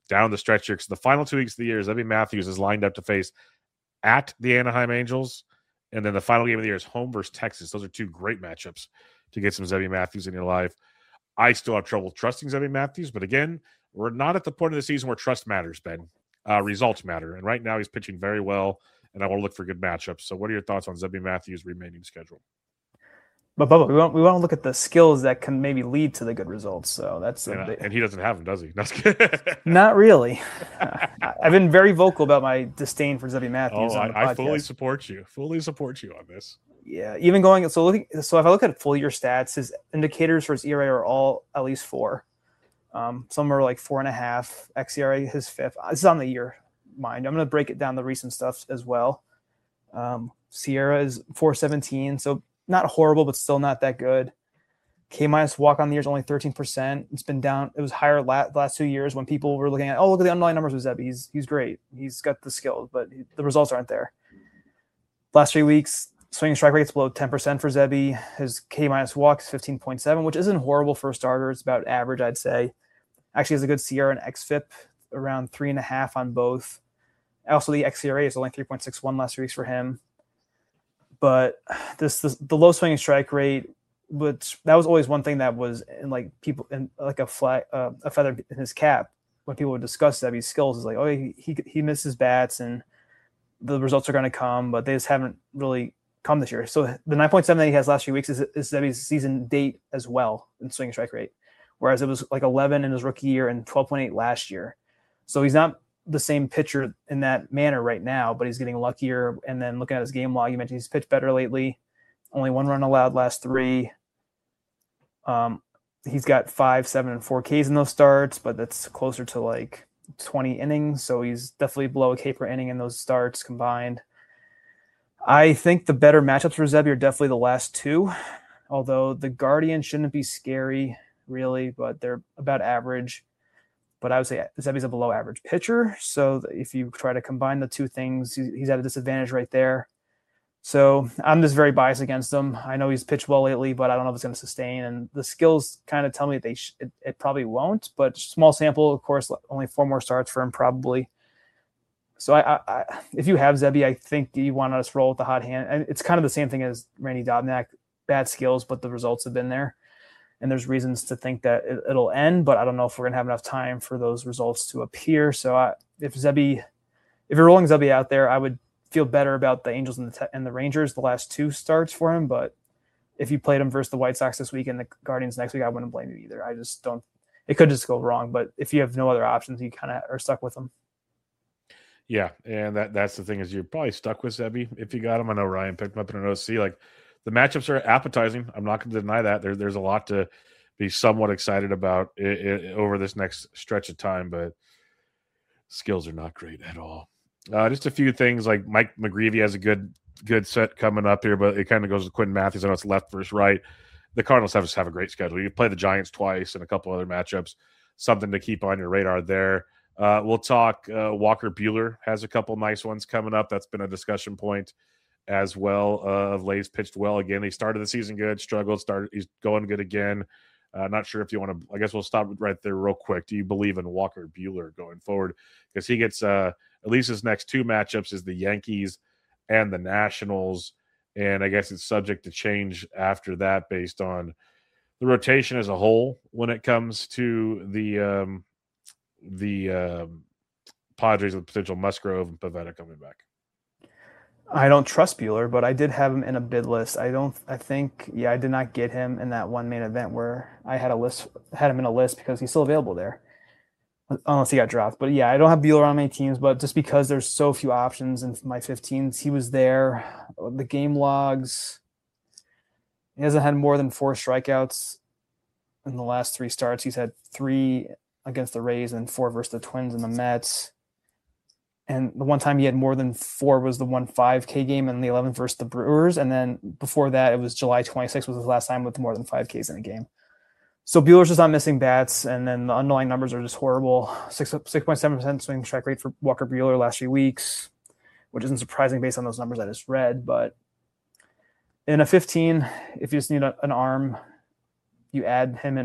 down the stretch here, because the final two weeks of the year, Zebby Matthews is lined up to face at the Anaheim Angels, and then the final game of the year is home versus Texas. Those are two great matchups to get some Zebby Matthews in your life. I still have trouble trusting Zebby Matthews, but again, we're not at the point of the season where trust matters, Ben. Uh, results matter, and right now he's pitching very well, and I want to look for good matchups. So what are your thoughts on Zebby Matthews' remaining schedule? But Bubba, we want we want to look at the skills that can maybe lead to the good results. So that's and, big... and he doesn't have them, does he? Not really. I've been very vocal about my disdain for Zebby Matthews. Oh, on the I, podcast. I fully support you. Fully support you on this. Yeah, even going so looking so if I look at full year stats, his indicators for his E R A are all at least four. Um, some are like four and a half. X E R A, his fifth. This is on the year, mind. I'm going to break it down the recent stuff as well. Um, Sierra is four seventeen, so not horrible, but still not that good. K minus walk on the year is only thirteen percent. It's been down. It was higher la- the last two years when people were looking at, oh, look at the underlying numbers with Zebby. He's he's great. He's got the skills, but he, the results aren't there. Last three weeks, swinging strike rate's below ten percent for Zebby. His K minus walk is fifteen point seven, which isn't horrible for a starter. It's about average, I'd say. Actually has a good Sierra and X F I P, around three and a half on both. Also, the X E R A is only three point six one last three weeks for him. But this, this the low swinging strike rate, which that was always one thing that was in like people in like a flag, uh, a feather in his cap when people would discuss Zebby's skills. Is like, oh, he he, he misses bats and the results are going to come, but they just haven't really come this year. So the nine point seven that he has last few weeks is, is Zebby's season date as well in swinging strike rate, whereas it was like eleven in his rookie year and twelve point eight last year. So he's not the same pitcher in that manner right now, but he's getting luckier. And then looking at his game log, you mentioned he's pitched better lately. Only one run allowed last three. Um, he's got five, seven, and four Ks in those starts, but that's closer to like twenty innings. So he's definitely below a K per inning in those starts combined. I think the better matchups for Zebby are definitely the last two, although the Guardians shouldn't be scary really, but they're about average. But I would say Zebby's a below average pitcher. So if you try to combine the two things, he's at a disadvantage right there. So I'm just very biased against him. I know he's pitched well lately, but I don't know if it's going to sustain. And the skills kind of tell me they sh- it, it probably won't. But small sample, of course, only four more starts for him probably. So I, I, I if you have Zebby, I think you want to just roll with the hot hand. And it's kind of the same thing as Randy Dobnak. Bad skills, but the results have been there. And there's reasons to think that it, it'll end, but I don't know if we're going to have enough time for those results to appear. So I, if Zebby, if you're rolling Zebby out there, I would feel better about the Angels and the, te- and the Rangers, the last two starts for him. But if you played him versus the White Sox this week and the Guardians next week, I wouldn't blame you either. I just don't, it could just go wrong. But if you have no other options, you kind of are stuck with them. Yeah. And that that's the thing is you're probably stuck with Zebby if you got him. I know Ryan picked him up in an O C. Like, the matchups are appetizing. I'm not going to deny that. There, there's a lot to be somewhat excited about it, it, over this next stretch of time, but skills are not great at all. Uh, just a few things like Mike McGreevy has a good good set coming up here, but it kind of goes to Quentin Matthews. I know it's left versus right. The Cardinals have just have a great schedule. You play the Giants twice and a couple other matchups. Something to keep on your radar there. Uh, we'll talk. Uh, Walker Buehler has a couple nice ones coming up. That's been a discussion point as well. Uh, of late, he's pitched well again. He started the season good, struggled, started. He's going good again. Uh, not sure if you want to. I guess we'll stop right there real quick. Do you believe in Walker Buehler going forward? Because he gets uh, at least his next two matchups is the Yankees and the Nationals, and I guess it's subject to change after that based on the rotation as a whole when it comes to the um, the um, Padres with potential Musgrove and Pivetta coming back. I don't trust Buehler, but I did have him in a bid list. I don't. I think, yeah, I did not get him in that one main event where I had a list, had him in a list because he's still available there, unless he got dropped. But yeah, I don't have Buehler on my teams, but just because there's so few options in my fifteens, he was there. The game logs, he hasn't had more than four strikeouts in the last three starts. He's had three against the Rays and four versus the Twins and the Mets. And the one time he had more than four was the one five K game in the eleventh versus the Brewers. And then before that, it was July twenty-sixth was his last time with more than five Ks in a game. So Buehler's just not missing bats. And then the underlying numbers are just horrible. six, 6.7% swing strike rate for Walker Buehler last few weeks, which isn't surprising based on those numbers I just read. But in a fifteen, if you just need a, an arm, you add him in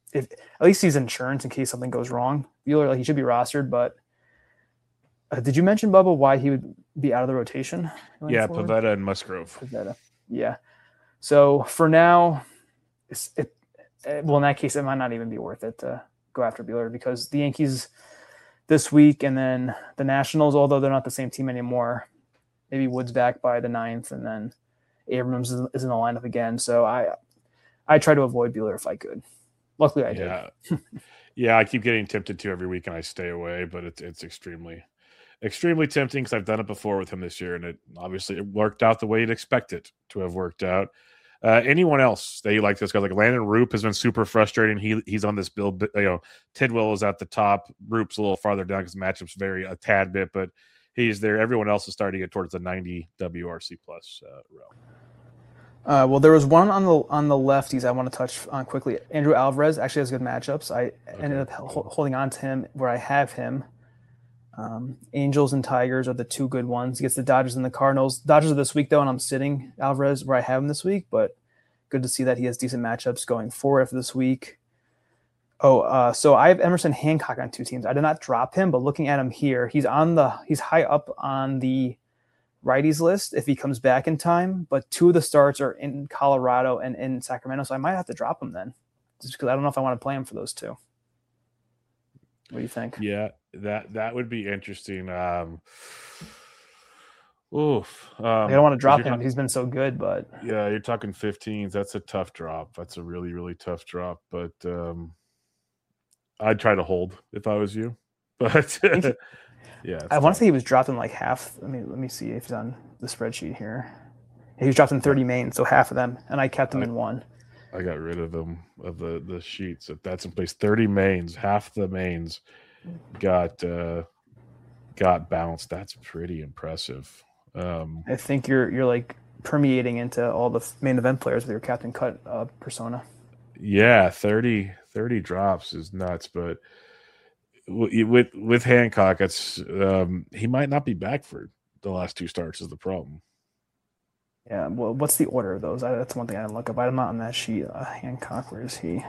if at least he's insurance in case something goes wrong. Buehler, like he should be rostered, but uh, did you mention Bubba why he would be out of the rotation? Yeah, forward? Pivetta and Musgrove. Pivetta. Yeah. So for now, it's, it well in that case it might not even be worth it to go after Buehler because the Yankees this week and then the Nationals, although they're not the same team anymore, maybe Wood's back by the ninth, and then Abrams is, is in the lineup again. So I I try to avoid Buehler if I could. Luckily, I yeah. did. yeah, I keep getting tempted to every week, and I stay away. But it's it's extremely, extremely tempting because I've done it before with him this year, and it obviously it worked out the way you'd expect it to have worked out. Uh, anyone else that you like this guy? Like Landon Roop has been super frustrating. He he's on this build. You know, Tidwell is at the top. Roop's a little farther down because matchups vary a tad bit, but he's there. Everyone else is starting to get towards the ninety W R C plus uh, realm. Uh, well, there was one on the on the lefties I want to touch on quickly. Andrew Alvarez actually has good matchups. I okay. ended up ho- holding on to him where I have him. Um, Angels and Tigers are the two good ones. He gets the Dodgers and the Cardinals. Dodgers are this week, though, and I'm sitting Alvarez where I have him this week, but good to see that he has decent matchups going forward after this week. Oh, uh, so I have Emerson Hancock on two teams. I did not drop him, but looking at him here, he's on the he's high up on the righties list if he comes back in time, but two of the starts are in Colorado and in Sacramento, so I might have to drop him then, just because I don't know if I want to play him for those two. What do you think? Yeah, that that would be interesting. Um, oof. Um, I don't want to drop him. He's been so good, but yeah, you're talking fifteens. That's a tough drop. That's a really, really tough drop. But um, I'd try to hold if I was you. But yeah, I want to say he was dropped in like half. Let me let me see if he's on the spreadsheet here. He was dropped in thirty mains, so half of them, and I kept him I, in one. I got rid of them of the the sheets. If that's in place, thirty mains, half the mains got uh, got bounced. That's pretty impressive. Um, I think you're you're like permeating into all the main event players with your Captain Cut uh, persona. Yeah, thirty, thirty drops is nuts, but with with Hancock, it's um, he might not be back for the last two starts is the problem. Yeah, well, what's the order of those? I, that's one thing I didn't look up. I'm not on that sheet. Uh, Hancock, where is he?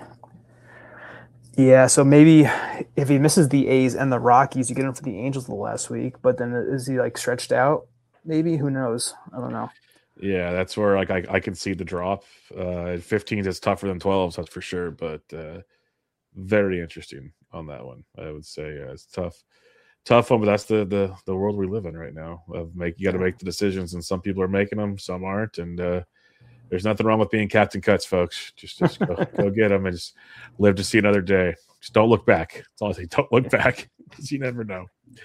Yeah, so maybe if he misses the A's and the Rockies, you get him for the Angels the last week. But then is he like stretched out? Maybe, who knows? I don't know. Yeah, that's where like I, I can see the drop. Uh, at fifteens, it's tougher than twelves, that's for sure. But uh, very interesting on that one. I would say uh, it's tough, tough one. But that's the the the world we live in right now. Of make you got to make the decisions, and some people are making them, some aren't. And uh, there's nothing wrong with being Captain Cuts, folks. Just just go, go get them and just live to see another day. Just don't look back. That's all I say. Don't look back because you never know.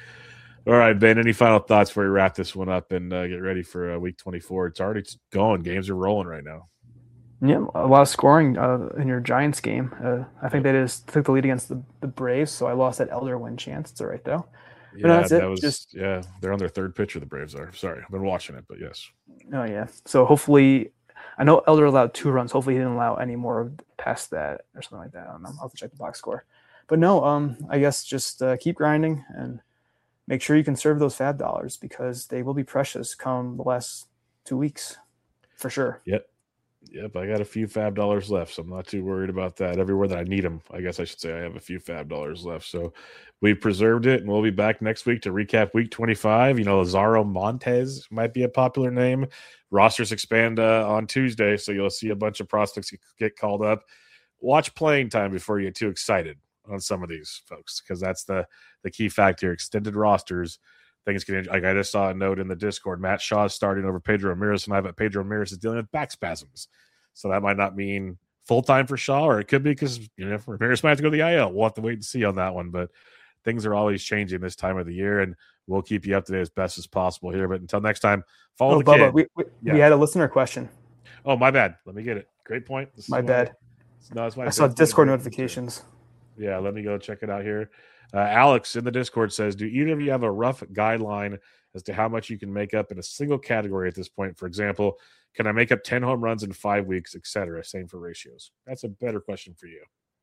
All right, Ben, any final thoughts before we wrap this one up and uh, get ready for uh, week twenty-four? It's already going. Games are rolling right now. Yeah, a lot of scoring uh, in your Giants game. Uh, I think they just took the lead against the, the Braves, so I lost that Elder win chance. It's all right, though. Yeah, but no, that's that it. was, just, yeah, they're on their third pitcher, the Braves are. Sorry, I've been watching it, but yes. Oh, yeah. So hopefully – I know Elder allowed two runs. Hopefully he didn't allow any more past that or something like that. I don't know. I'll have to check the box score. But no, um, I guess just uh, keep grinding and – make sure you conserve those fab dollars because they will be precious come the last two weeks for sure. Yep. Yep. I got a few fab dollars left, so I'm not too worried about that. Everywhere that I need them, I guess I should say I have a few fab dollars left. So we preserved it, and we'll be back next week to recap week twenty-five. You know, Lazaro Montes might be a popular name. Rosters expand uh, on Tuesday, so you'll see a bunch of prospects get called up. Watch playing time before you get too excited on some of these folks, because that's the the key factor. Extended rosters, things can. Like I just saw a note in the Discord. Matt Shaw is starting over Pedro Ramirez, and I bet Pedro Ramirez is dealing with back spasms, so that might not mean full time for Shaw, or it could be because you know Ramirez might have to go to the I L. We'll have to wait and see on that one. But things are always changing this time of the year, and we'll keep you up to date as best as possible here. But until next time, follow oh, the Bubba, kid. We, we, yeah. we had a listener question. Oh, my bad. Let me get it. Great point. This my bad. I, no, it's my I saw Discord notifications. Yeah, let me go check it out here. Uh, Alex in the Discord says, do either of you have a rough guideline as to how much you can make up in a single category at this point? For example, can I make up ten home runs in five weeks, et cetera? Same for ratios. That's a better question for you.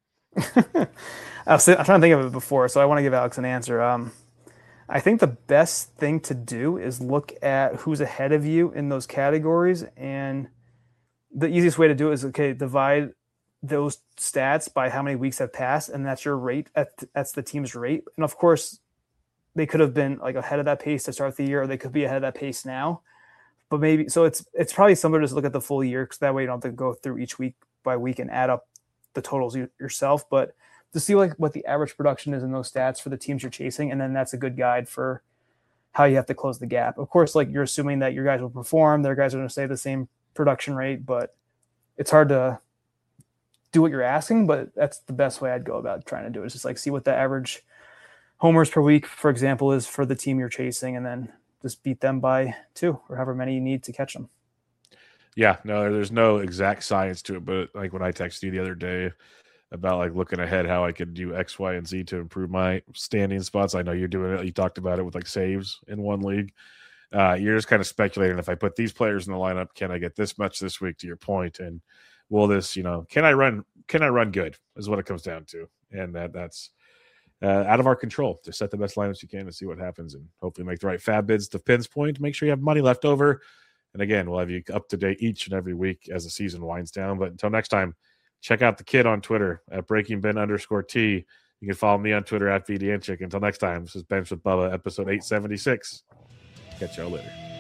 I was, I'm trying to think of it before, so I want to give Alex an answer. Um, I think the best thing to do is look at who's ahead of you in those categories, and the easiest way to do it is, okay, divide those stats by how many weeks have passed, and that's your rate. That's the team's rate. And of course, they could have been like ahead of that pace to start the year, or they could be ahead of that pace now. But maybe so it's it's probably similar to just look at the full year, because that way you don't have to go through each week by week and add up the totals yourself. But to see like what the average production is in those stats for the teams you're chasing, and then that's a good guide for how you have to close the gap. Of course, like you're assuming that your guys will perform, their guys are going to stay the same production rate, but it's hard to do what you're asking. But that's the best way I'd go about trying to do it. Is just like see what the average homers per week, for example, is for the team you're chasing, and then just beat them by two or however many you need to catch them. Yeah, no, there's no exact science to it, but like when I texted you the other day about like looking ahead how I could do X, Y, and Z to improve my standing spots. I know you're doing it. You talked about it with like saves in one league. Uh, you're just kind of speculating, if I put these players in the lineup, can I get this much this week, to your point? And will this, you know, can I run, can I run good is what it comes down to. And that that's uh, out of our control. Just set the best lineups you can to see what happens, and hopefully make the right fab bids to Penn's point. Make sure you have money left over. And again, we'll have you up to date each and every week as the season winds down. But until next time, check out the kid on Twitter at BreakingBen underscore T. You can follow me on Twitter at VDNchick. Until next time, this is Bench with Bubba, episode eight seventy-six. Catch y'all later.